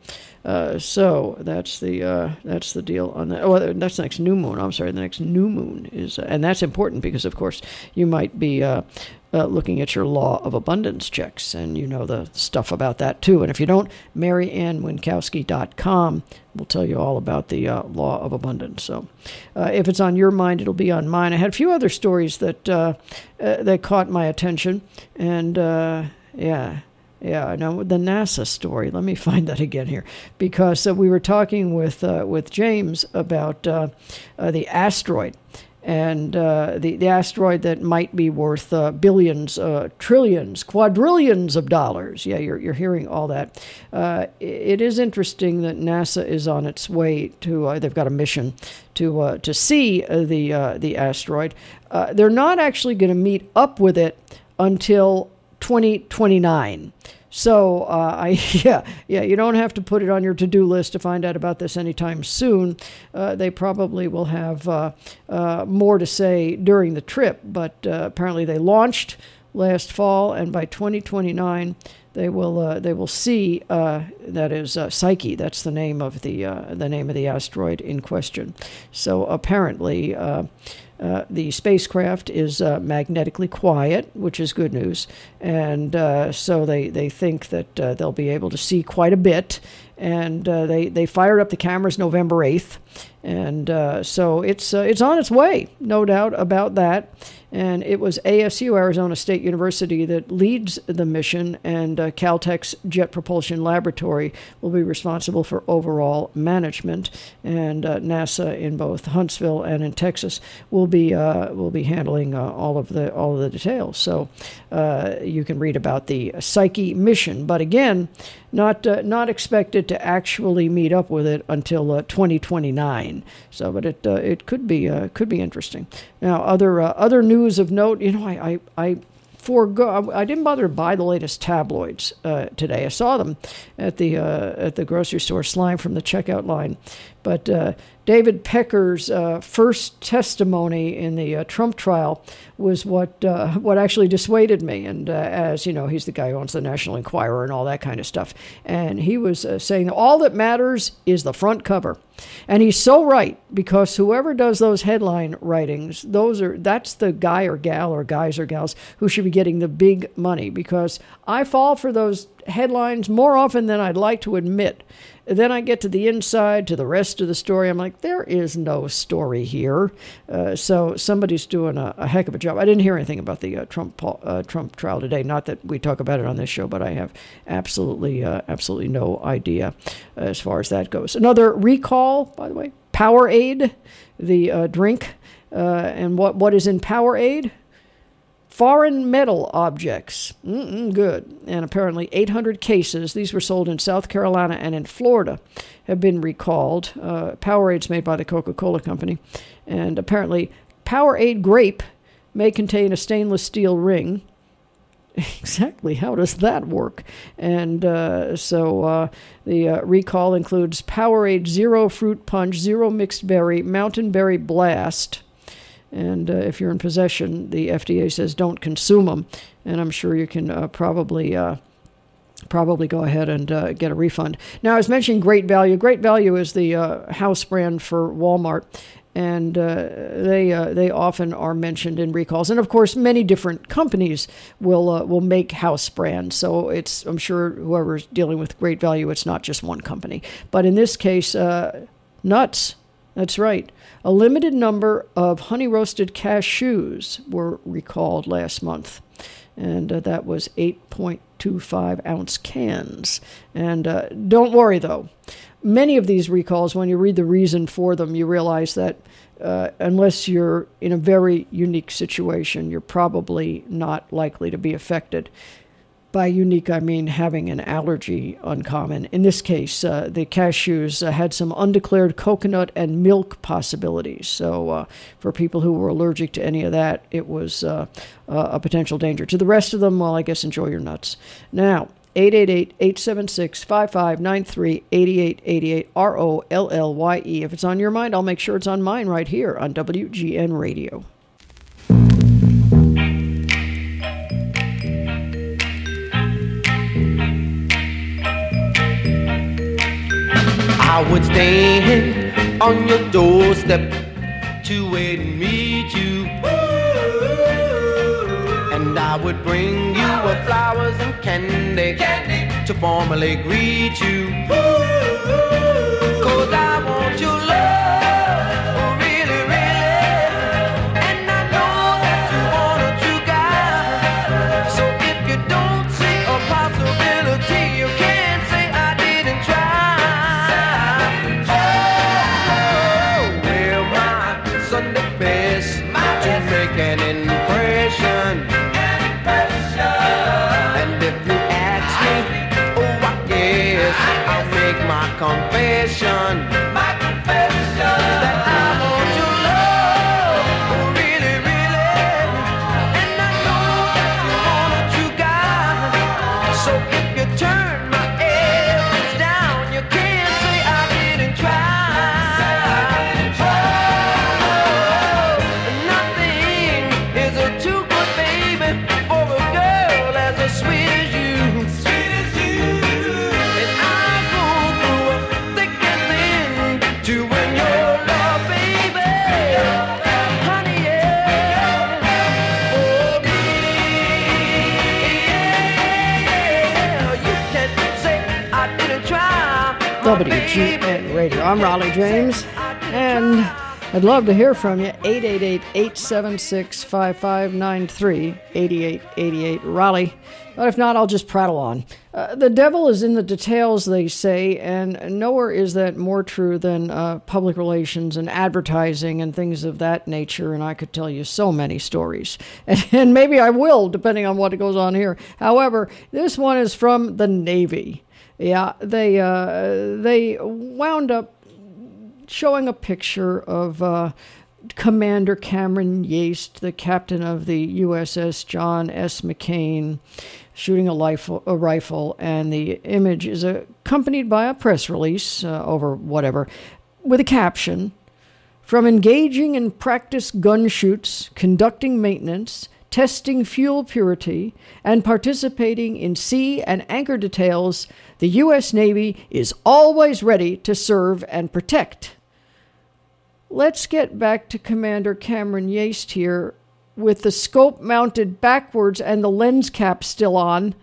So that's the deal on that. Oh, that's the next new moon. I'm sorry, the next new moon is, and that's important because, of course, you might be looking at your law of abundance checks, and you know the stuff about that too. And if you don't, MaryAnnWinkowski.com will tell you all about the law of abundance. So if it's on your mind, it'll be on mine. I had a few other stories that caught my attention, and Yeah, now the NASA story. Let me find that again here, because we were talking with James about the asteroid, and the asteroid that might be worth billions, trillions, quadrillions of dollars. Yeah, you're hearing all that. It is interesting that NASA is on its way to. They've got a mission to see the asteroid. They're not actually going to meet up with it until 2029. So, you don't have to put it on your to-do list to find out about this anytime soon. They probably will have more to say during the trip, but apparently they launched last fall, and by 2029 they will see. That is Psyche. That's the name of the asteroid in question. So apparently. The spacecraft is magnetically quiet, which is good news. And so they think that they'll be able to see quite a bit. And they fired up the cameras November 8th. And so it's on its way, no doubt about that. And it was ASU, Arizona State University, that leads the mission, and Caltech's Jet Propulsion Laboratory will be responsible for overall management. And NASA in both Huntsville and in Texas will be handling all of the details. So you can read about the Psyche mission, but again, not expected to actually meet up with it until 2029. So, but it could be interesting. Now, other news of note, I didn't bother to buy the latest tabloids today. I saw them at the grocery store, slime from the checkout line. But David Pecker's first testimony in the Trump trial was what actually dissuaded me. And as you know, he's the guy who owns the National Enquirer and all that kind of stuff. And he was saying all that matters is the front cover. And he's so right, because whoever does those headline writings, that's the guy or gal or guys or gals who should be getting the big money, because I fall for those headlines more often than I'd like to admit. Then I get to the inside, to the rest of the story. I'm like, there is no story here. So somebody's doing a heck of a job. I didn't hear anything about the Trump trial today. Not that we talk about it on this show, but I have absolutely no idea as far as that goes. Another recall, by the way, Powerade, the drink. And what is in Powerade? Foreign metal objects. Good. And apparently 800 cases, these were sold in South Carolina and in Florida, have been recalled. Powerade's made by the Coca-Cola Company. And apparently Powerade grape may contain a stainless steel ring. Exactly. How does that work? And so the recall includes Powerade Zero Fruit Punch, Zero Mixed Berry, Mountain Berry Blast. And if you're in possession, the FDA says don't consume them. And I'm sure you can probably go ahead and get a refund. Now, I was mentioning Great Value. Great Value is the house brand for Walmart. And they often are mentioned in recalls. And, of course, many different companies will make house brands. So I'm sure whoever's dealing with Great Value, it's not just one company. But in this case, nuts. That's right. A limited number of honey-roasted cashews were recalled last month, and that was 8.25-ounce cans. And don't worry, though. Many of these recalls, when you read the reason for them, you realize that unless you're in a very unique situation, you're probably not likely to be affected. By unique, I mean having an allergy uncommon. In this case, the cashews had some undeclared coconut and milk possibilities. So for people who were allergic to any of that, it was a potential danger. To the rest of them, well, I guess enjoy your nuts. Now, 888-876-5593, 8888, ROLLYE. If it's on your mind, I'll make sure it's on mine right here on WGN Radio. I would stand on your doorstep to wait and meet you, and I would bring you flowers and candy to formally greet you. 'Cause I want your love, really, really, and I know that you want a true guy. So if you don't see a possibility, you can't say I didn't try. An impression. And if you ask me, oh, I guess I'll make my confession. That I want your love, really, really, and I know that you want a true guy. So if you turn my efforts down, you can't say I didn't try. Sweet as you. And I go through thick and thin WGN Radio. I'm Raleigh James, and I'd love to hear from you. 888-876-5593, 8888 Raleigh. But if not, I'll just prattle on. The devil is in the details, they say, and nowhere is that more true than public relations and advertising and things of that nature, and I could tell you so many stories. And maybe I will, depending on what goes on here. However, this one is from the Navy. Yeah, they wound up showing a picture of Commander Cameron Yates, the captain of the USS John S. McCain, shooting a rifle, and the image is accompanied by a press release over whatever, with a caption, "From engaging in practice gun shoots, conducting maintenance, testing fuel purity, and participating in sea and anchor details, the U.S. Navy is always ready to serve and protect." Let's get back to Commander Cameron Yates here, with the scope mounted backwards and the lens cap still on.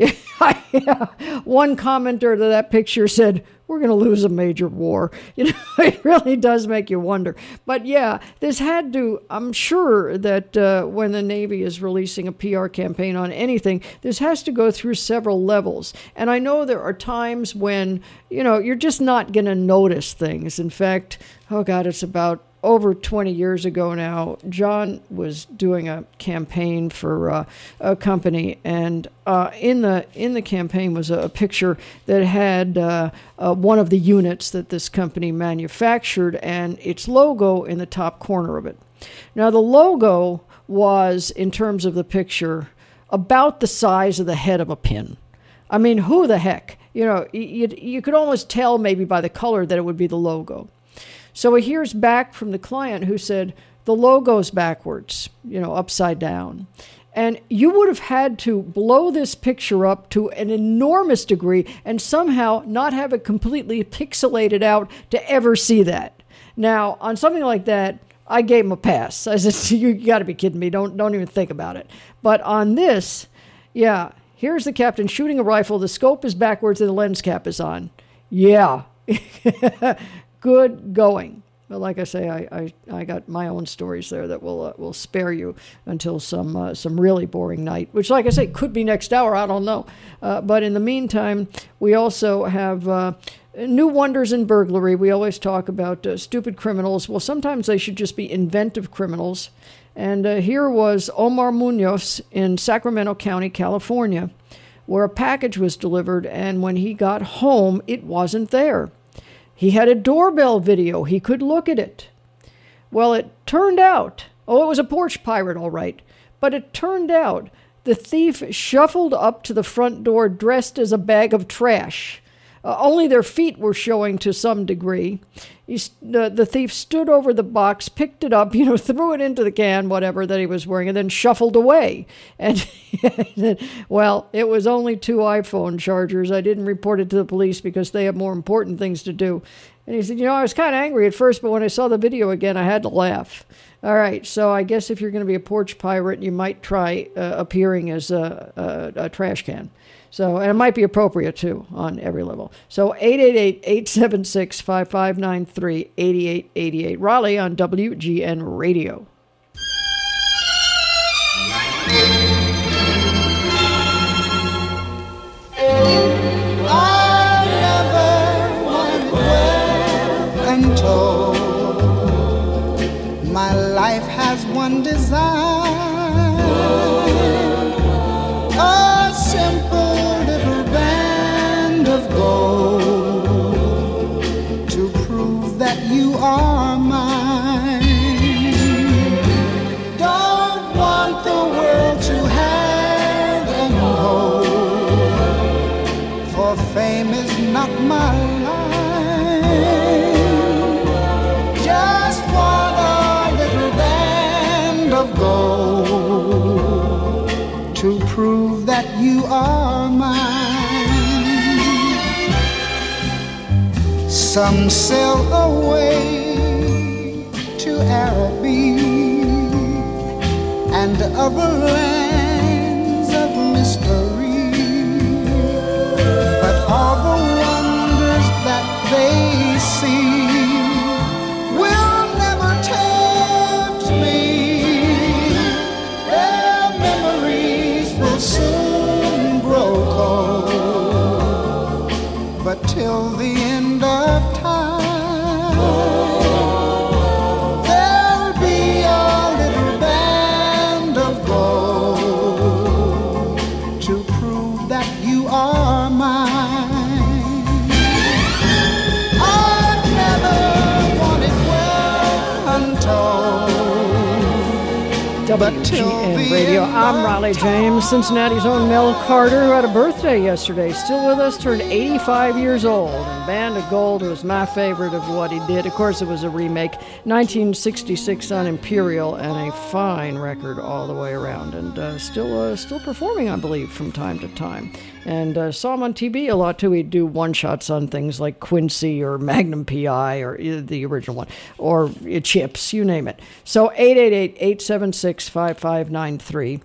One commenter to that picture said, "We're going to lose a major war." You know, it really does make you wonder. But yeah, this had to, I'm sure that when the Navy is releasing a PR campaign on anything, this has to go through several levels. And I know there are times when, you know, you're just not going to notice things. In fact, oh God, it's about over 20 years ago now, John was doing a campaign for a company, and in the campaign was a picture that had one of the units that this company manufactured and its logo in the top corner of it. Now, the logo was, in terms of the picture, about the size of the head of a pin. I mean, who the heck? You know, you could almost tell maybe by the color that it would be the logo. So he hears back from the client who said, the logo's backwards, you know, upside down. And you would have had to blow this picture up to an enormous degree and somehow not have it completely pixelated out to ever see that. Now, on something like that, I gave him a pass. I said, you got to be kidding me. Don't even think about it. But on this, yeah, here's the captain shooting a rifle. The scope is backwards and the lens cap is on. Yeah. Good going. But like I say, I got my own stories there that will spare you until some really boring night, which, like I say, could be next hour. I don't know. But in the meantime, we also have new wonders in burglary. We always talk about stupid criminals. Well, sometimes they should just be inventive criminals. And here was Omar Munoz in Sacramento County, California, where a package was delivered, and when he got home, it wasn't there. He had a doorbell video. He could look at it. Well, it turned out, it was a porch pirate, all right, but it turned out the thief shuffled up to the front door dressed as a bag of trash. Only their feet were showing to some degree. The thief stood over the box, picked it up, threw it into the can, whatever, that he was wearing, and then shuffled away. And, well, it was only 2 iPhone chargers. I didn't report it to the police because they have more important things to do. And he said, I was kind of angry at first, but when I saw the video again, I had to laugh. All right, so I guess if you're going to be a porch pirate, you might try appearing as a trash can. So, and it might be appropriate, too, on every level. So, 888-876-5593, 8888 Raleigh on WGN Radio. I never went where and told. My life has one design. A simple little band of gold to prove that you are mine. Don't want the world to have and hold, for fame is not my line. Just want a little band of gold to prove that you are mine. Some sail away to Araby and other lands of mystery, but all the wonders that they see will never tempt me. Their memories will soon grow cold, but till the end of time, there'll be a little band of gold to prove that you are mine. I never wanted well untold, but till WGN the Radio. end I'm of Raleigh James, Cincinnati's own Mel Carter, who had a birthday yesterday. Still with us, turned 85 years old. And Band of Gold was my favorite of what he did. Of course, it was a remake, 1966 on Imperial, and a fine record all the way around. And still performing, I believe, from time to time. And saw him on TV a lot, too. He'd do one-shots on things like Quincy or Magnum P.I. or the original one, or Chips, you name it. So 888-876-5593,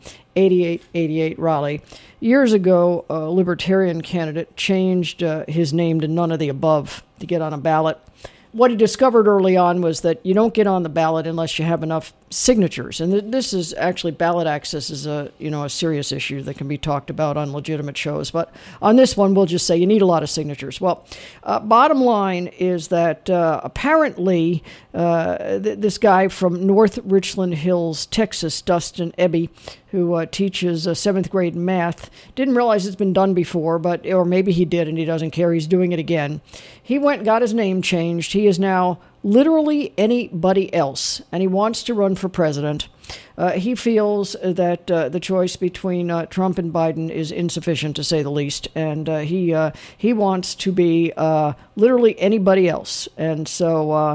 8888 Raleigh. Years ago, a Libertarian candidate changed his name to none of the above to get on a ballot. What he discovered early on was that you don't get on the ballot unless you have enough signatures. And this is actually, ballot access is a serious issue that can be talked about on legitimate shows. But on this one, we'll just say you need a lot of signatures. Well, bottom line is that apparently this guy from North Richland Hills, Texas, Dustin Ebby, who teaches 7th grade math, didn't realize it's been done before, or maybe he did and he doesn't care. He's doing it again. He went and got his name changed. He is now literally anybody else, and he wants to run for president. He feels that the choice between Trump and Biden is insufficient, to say the least, and he wants to be literally anybody else, and so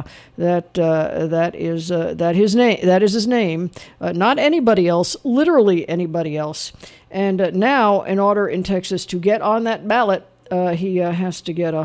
that is his name, not anybody else, literally anybody else. And now, in order in Texas to get on that ballot, he has to get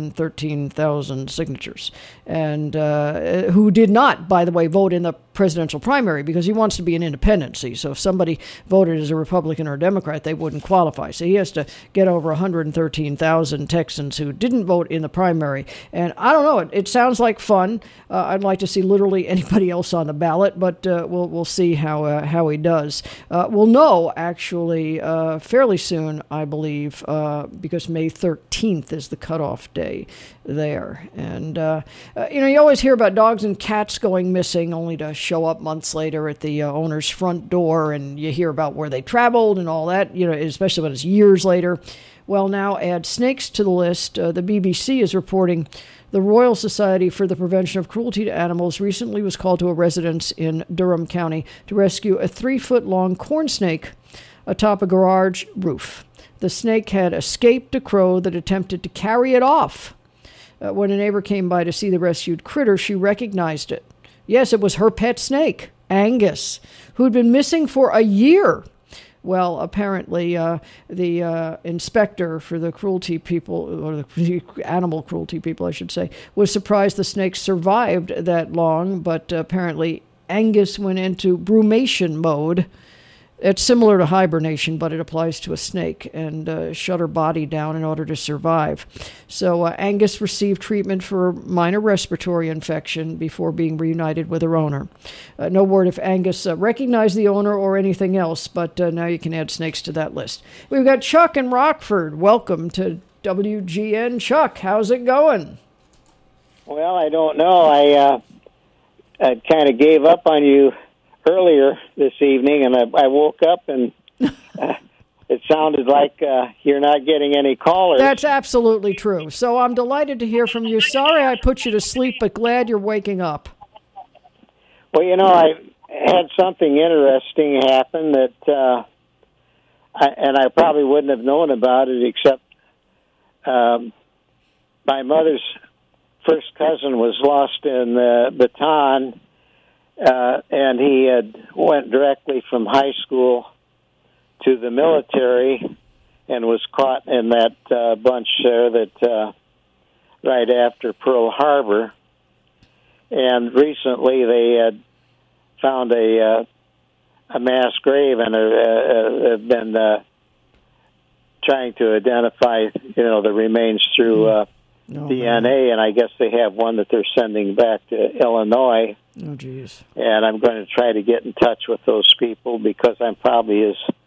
113,000 signatures, and who did not, by the way, vote in the presidential primary, because he wants to be an independent. See, so if somebody voted as a Republican or a Democrat, they wouldn't qualify. So he has to get over 113,000 Texans who didn't vote in the primary. And I don't know, it sounds like fun. I'd like to see literally anybody else on the ballot, but we'll see how he does. We'll know actually fairly soon, I believe, because May 13th is the cutoff day there. And you always hear about dogs and cats going missing, only to show up months later at the owner's front door, and you hear about where they traveled and all that, especially when it's years later. Well, now add snakes to the list. The BBC is reporting the Royal Society for the Prevention of Cruelty to Animals recently was called to a residence in Durham County to rescue a 3-foot-long corn snake atop a garage roof. The snake had escaped a crow that attempted to carry it off. When a neighbor came by to see the rescued critter, she recognized it. Yes, it was her pet snake, Angus, who'd been missing for a year. Well, apparently the inspector for the cruelty people, or the animal cruelty people, I should say, was surprised the snake survived that long, but apparently Angus went into brumation mode. It's similar to hibernation, but it applies to a snake, and shut her body down in order to survive. So Angus received treatment for minor respiratory infection before being reunited with her owner. No word if Angus recognized the owner or anything else, but now you can add snakes to that list. We've got Chuck in Rockford. Welcome to WGN. Chuck, how's it going? Well, I don't know. I kind of gave up on you earlier this evening, and I woke up and it sounded like you're not getting any callers. That's absolutely true. So I'm delighted to hear from you. Sorry I put you to sleep, but glad you're waking up. Well, I had something interesting happen that I probably wouldn't have known about it except my mother's first cousin was lost in Baton. And he had went directly from high school to the military and was caught in that bunch there that right after Pearl Harbor. And recently they had found a mass grave and have been trying to identify, the remains through DNA, and I guess they have one that they're sending back to Illinois. Oh, geez. And I'm going to try to get in touch with those people because I'm probably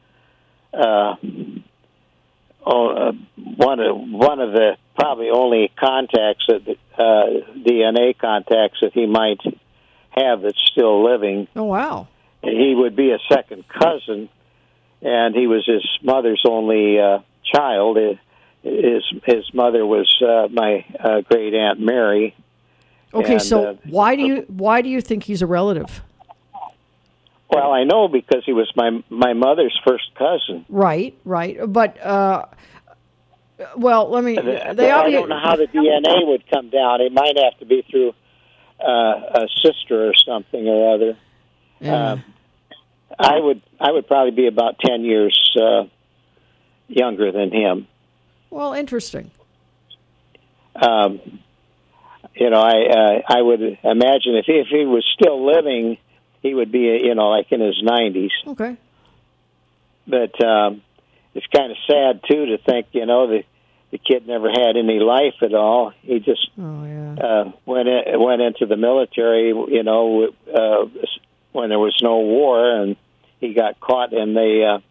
one of the probably only contacts that DNA contacts that he might have that's still living. Oh, wow. He would be a second cousin, and he was his mother's only child. His mother was my great aunt Mary. Okay, and, so why do you think he's a relative? Well, I know because he was my mother's first cousin. Right. But well, let me. I don't know how the DNA would come down. It might have to be through a sister or something or other. Yeah. I would probably be about 10 years younger than him. Well, interesting. I would imagine if he was still living, he would be, like in his 90s. Okay. But it's kind of sad, too, to think, the kid never had any life at all. He just went into the military, when there was no war, and he got caught in the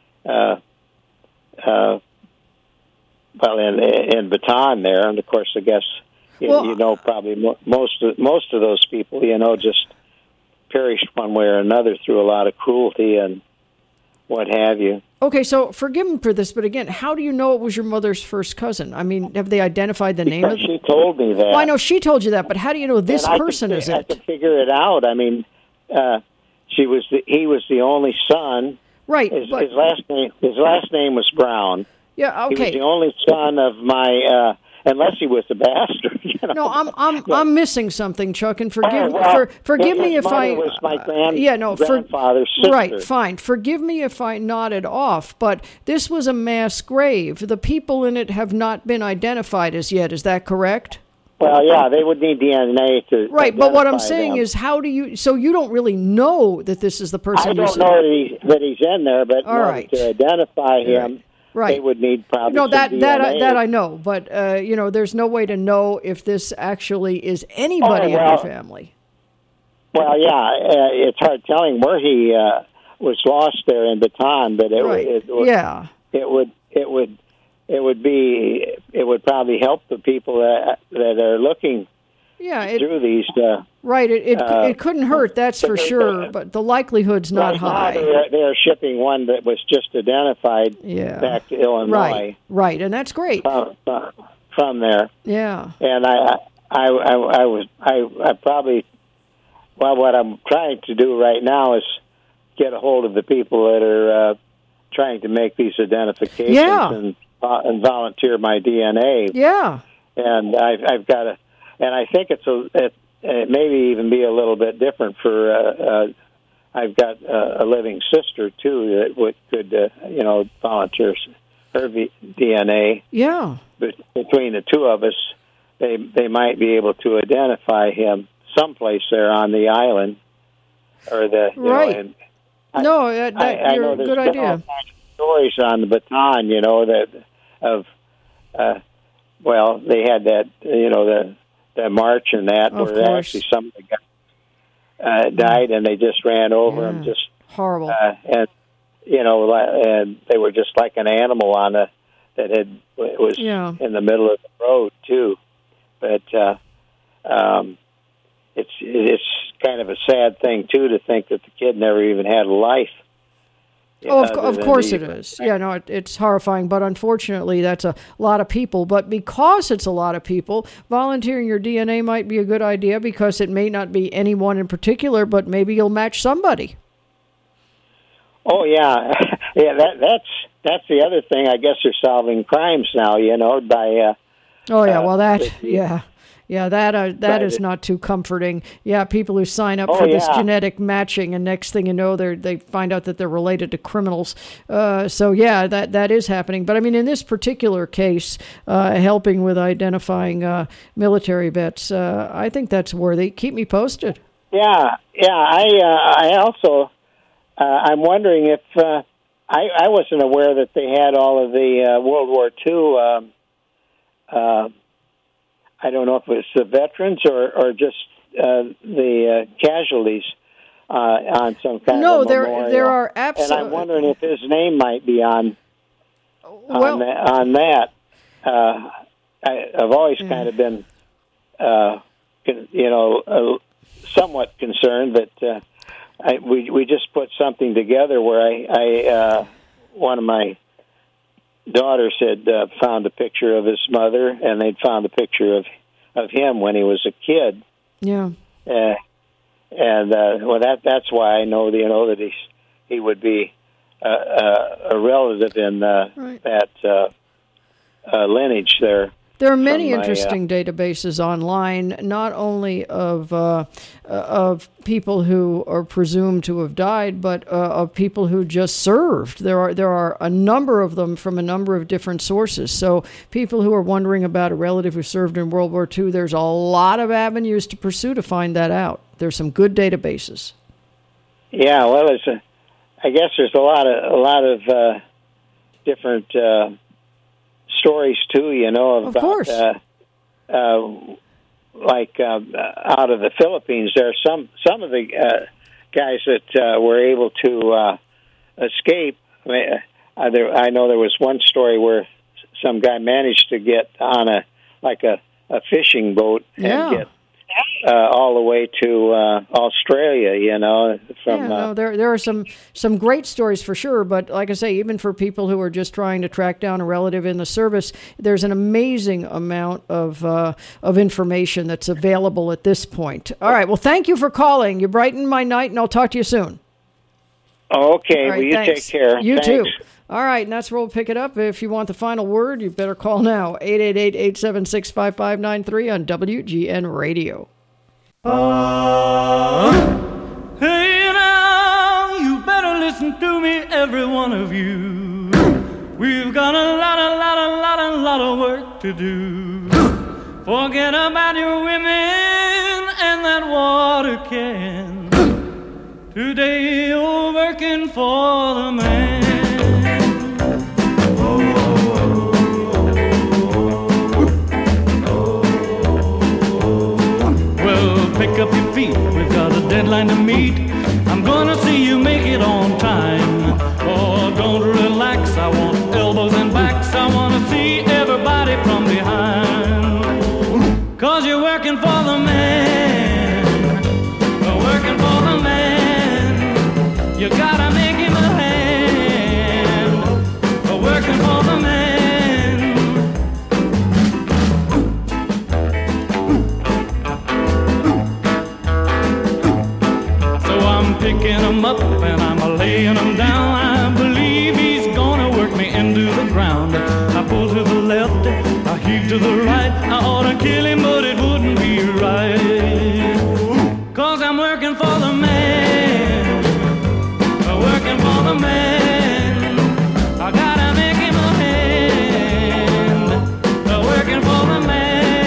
in Bataan there, and of course, I guess probably most of those people, just perished one way or another through a lot of cruelty and what have you. Okay, so forgive me for this, but again, how do you know it was your mother's first cousin? I mean, have they identified the name of it? She told me that. Well, I know she told you that, but how do you know this person is it? I could figure it out. I mean, he was the only son. Right. His last name was Brown. Yeah. Okay. He was the only son of my. Unless he was a bastard. No, I'm missing something, Chuck, and forgive me if I. Was my grandfather's sister. Right, fine. Forgive me if I nodded off, but this was a mass grave. The people in it have not been identified as yet. Is that correct? Well, yeah, they would need DNA to. Right, but what I'm saying is, how do you? So you don't really know that this is the person. I don't know that he's in there, but to identify him. Right. They would need probably that DNA. I know, but there's no way to know if this actually is anybody in your family. Well, yeah, it's hard telling where he was lost there in Bataan, but it would probably help the people that are looking through these. Right, it couldn't hurt, that's for sure, but the likelihood's not high. They're shipping one that was just identified back to Illinois. Right, and that's great. From there. Yeah. And I probably, what I'm trying to do right now is get a hold of the people that are trying to make these identifications and volunteer my DNA. Yeah. And I've got to. And I think it maybe even be a little bit different for. I've got a living sister too that could volunteer her DNA. Yeah. But between the two of us, they might be able to identify him someplace there on the island, or the right. I know there's good idea. All kinds of stories on the Bataan, they had that the march and that where actually somebody died and they just ran over him, just horrible, and they were just like an animal that was in the middle of the road too, but it's kind of a sad thing too to think that the kid never even had a life. Of course it is. Yeah, no, it's horrifying, but unfortunately that's a lot of people. But because it's a lot of people, volunteering your DNA might be a good idea because it may not be anyone in particular, but maybe you'll match somebody. Oh, yeah. That's the other thing. I guess they're solving crimes now, by... that is not too comforting. Yeah, people who sign up for this genetic matching, and next thing you know, they find out that they're related to criminals. That is happening. But I mean, in this particular case, helping with identifying military vets, I think that's worthy. Keep me posted. Yeah. I also, I'm wondering if I wasn't aware that they had all of the World War II. I don't know if it's the veterans or just the casualties on some kind of memorial. there are absolutely. And I'm wondering if his name might be on that. I've always kind of been, somewhat concerned, but we just put something together where I one of my daughters had found a picture of his mother, and they'd found a picture of him when he was a kid. Yeah. That's why I know that he would be a relative in that lineage there. There are many interesting databases online, not only of people who are presumed to have died, but of people who just served. There are a number of them from a number of different sources. So people who are wondering about a relative who served in World War II, there's a lot of avenues to pursue to find that out. There's some good databases. Yeah, well, I guess there's a lot of different stories too, about of course. Out of the Philippines, there are some of the guys that were able to escape. I know there was one story where some guy managed to get on a fishing boat and get all the way to Australia, there are some great stories for sure, but like I say, even for people who are just trying to track down a relative in the service, there's an amazing amount of information that's available at this point. All right, well, thank you for calling. You brightened my night, and I'll talk to you soon. Okay, right, well, you thanks. take care. You Thanks. too. All right, and that's where we'll pick it up. If you want the final word, you better call now. 888-876-5593 on WGN Radio. Hey now, you better listen to me, every one of you. We've got a lot of work to do. Forget about your women and that water can. Today you're working for the man. Pick up your feet, we've got a deadline to meet. I'm gonna see you make it on time. Oh, don't relax, I want elbows and backs. I wanna see everybody from behind. Cause you're working for the man. Working for the man. You gotta make him a hand. Working for the man. Picking him up and I'm laying him down. I believe he's gonna work me into the ground. I pull to the left, I heave to the right. I ought to kill him, but it wouldn't be right. Cause I'm working for the man. Working for the man. I gotta make him a hand. Working for the man.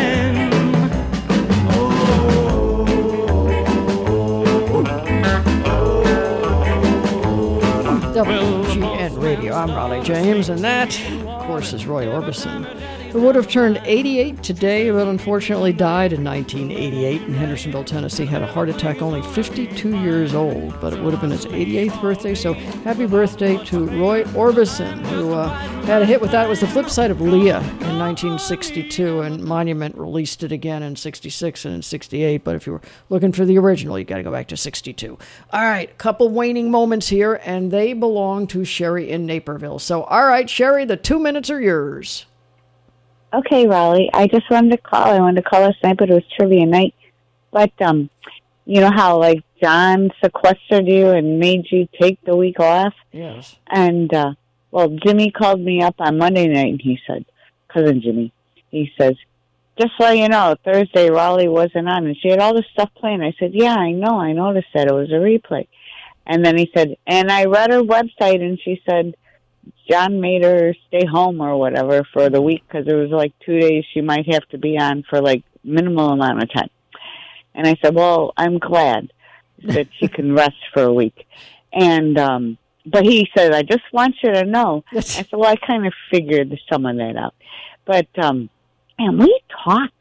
WGN Radio. I'm Raleigh James, and that, of course, is Roy Orbison, who would have turned 88 today, but unfortunately died in 1988 in Hendersonville, Tennessee. Had a heart attack, only 52 years old, but it would have been his 88th birthday, so happy birthday to Roy Orbison, who had a hit with that. It was the flip side of Leah in 1962, and Monument released it again in 66 and in 68, but if you were looking for the original, you got to go back to 62. All right, a couple waning moments here, and they belong to Sherry in Naperville. So, all right, Sherry, the 2 minutes are yours. Okay, Raleigh. I just wanted to call. I wanted to call last night, but it was trivia night. But, you know how, John sequestered you and made you take the week off? Yes. And, Jimmy called me up on Monday night, and he said, cousin Jimmy, he says, just so you know, Thursday Raleigh wasn't on, and she had all this stuff playing. I said, yeah, I know. I noticed that. It was a replay. And then he said, and I read her website, and she said, John made her stay home or whatever for the week because it was 2 days she might have to be on for minimal amount of time. And I said, well, I'm glad that she can rest for a week. And but he said, I just want you to know. I said, well, I kind of figured some of that out. But and we talked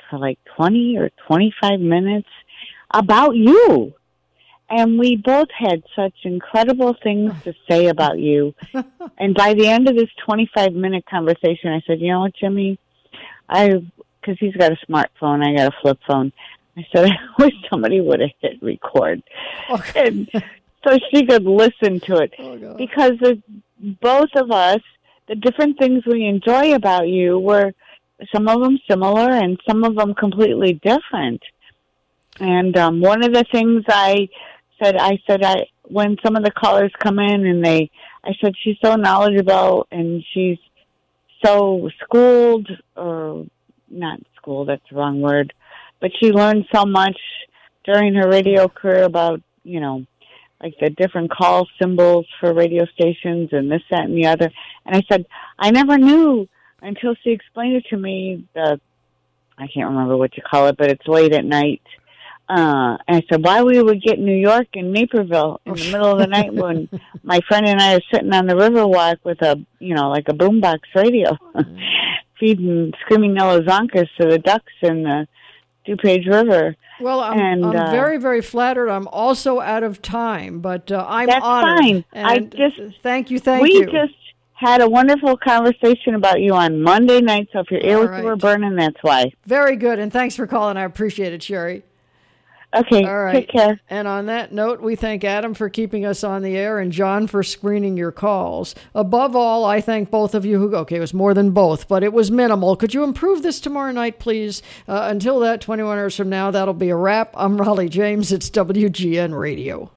for like 20 or 25 minutes about you. And we both had such incredible things to say about you. And by the end of this 25-minute conversation, I said, you know what, Jimmy? Because he's got a smartphone, I got a flip phone. I said, I wish somebody would have hit record. Okay. And so she could listen to it. Because both of us, the different things we enjoy about you were some of them similar and some of them completely different. And one of the things I said, when some of the callers come in and I said, she's so knowledgeable and she's so schooled, or not schooled, that's the wrong word, but she learned so much during her radio career about, you know, like the different call symbols for radio stations and this, that, and the other. And I said, I never knew until she explained it to me, I can't remember what you call it, but it's late at night. And I said, why we would get New York and Naperville in the middle of the night when my friend and I are sitting on the Riverwalk with a, you know, like a boombox radio, feeding Screaming Yellow Zonkers to the ducks in the DuPage River. Well, I'm very, very flattered. I'm also out of time, but I'm that's honored. That's fine. Thank you. We just had a wonderful conversation about you on Monday night, so if your ears were burning, that's why. Very good, and thanks for calling. I appreciate it, Sherry. Okay, all right. Take care. And on that note, we thank Adam for keeping us on the air and John for screening your calls. Above all, I thank both of you it was more than both, but it was minimal. Could you improve this tomorrow night, please? Until that, 21 hours from now, that'll be a wrap. I'm Raleigh James. It's WGN Radio.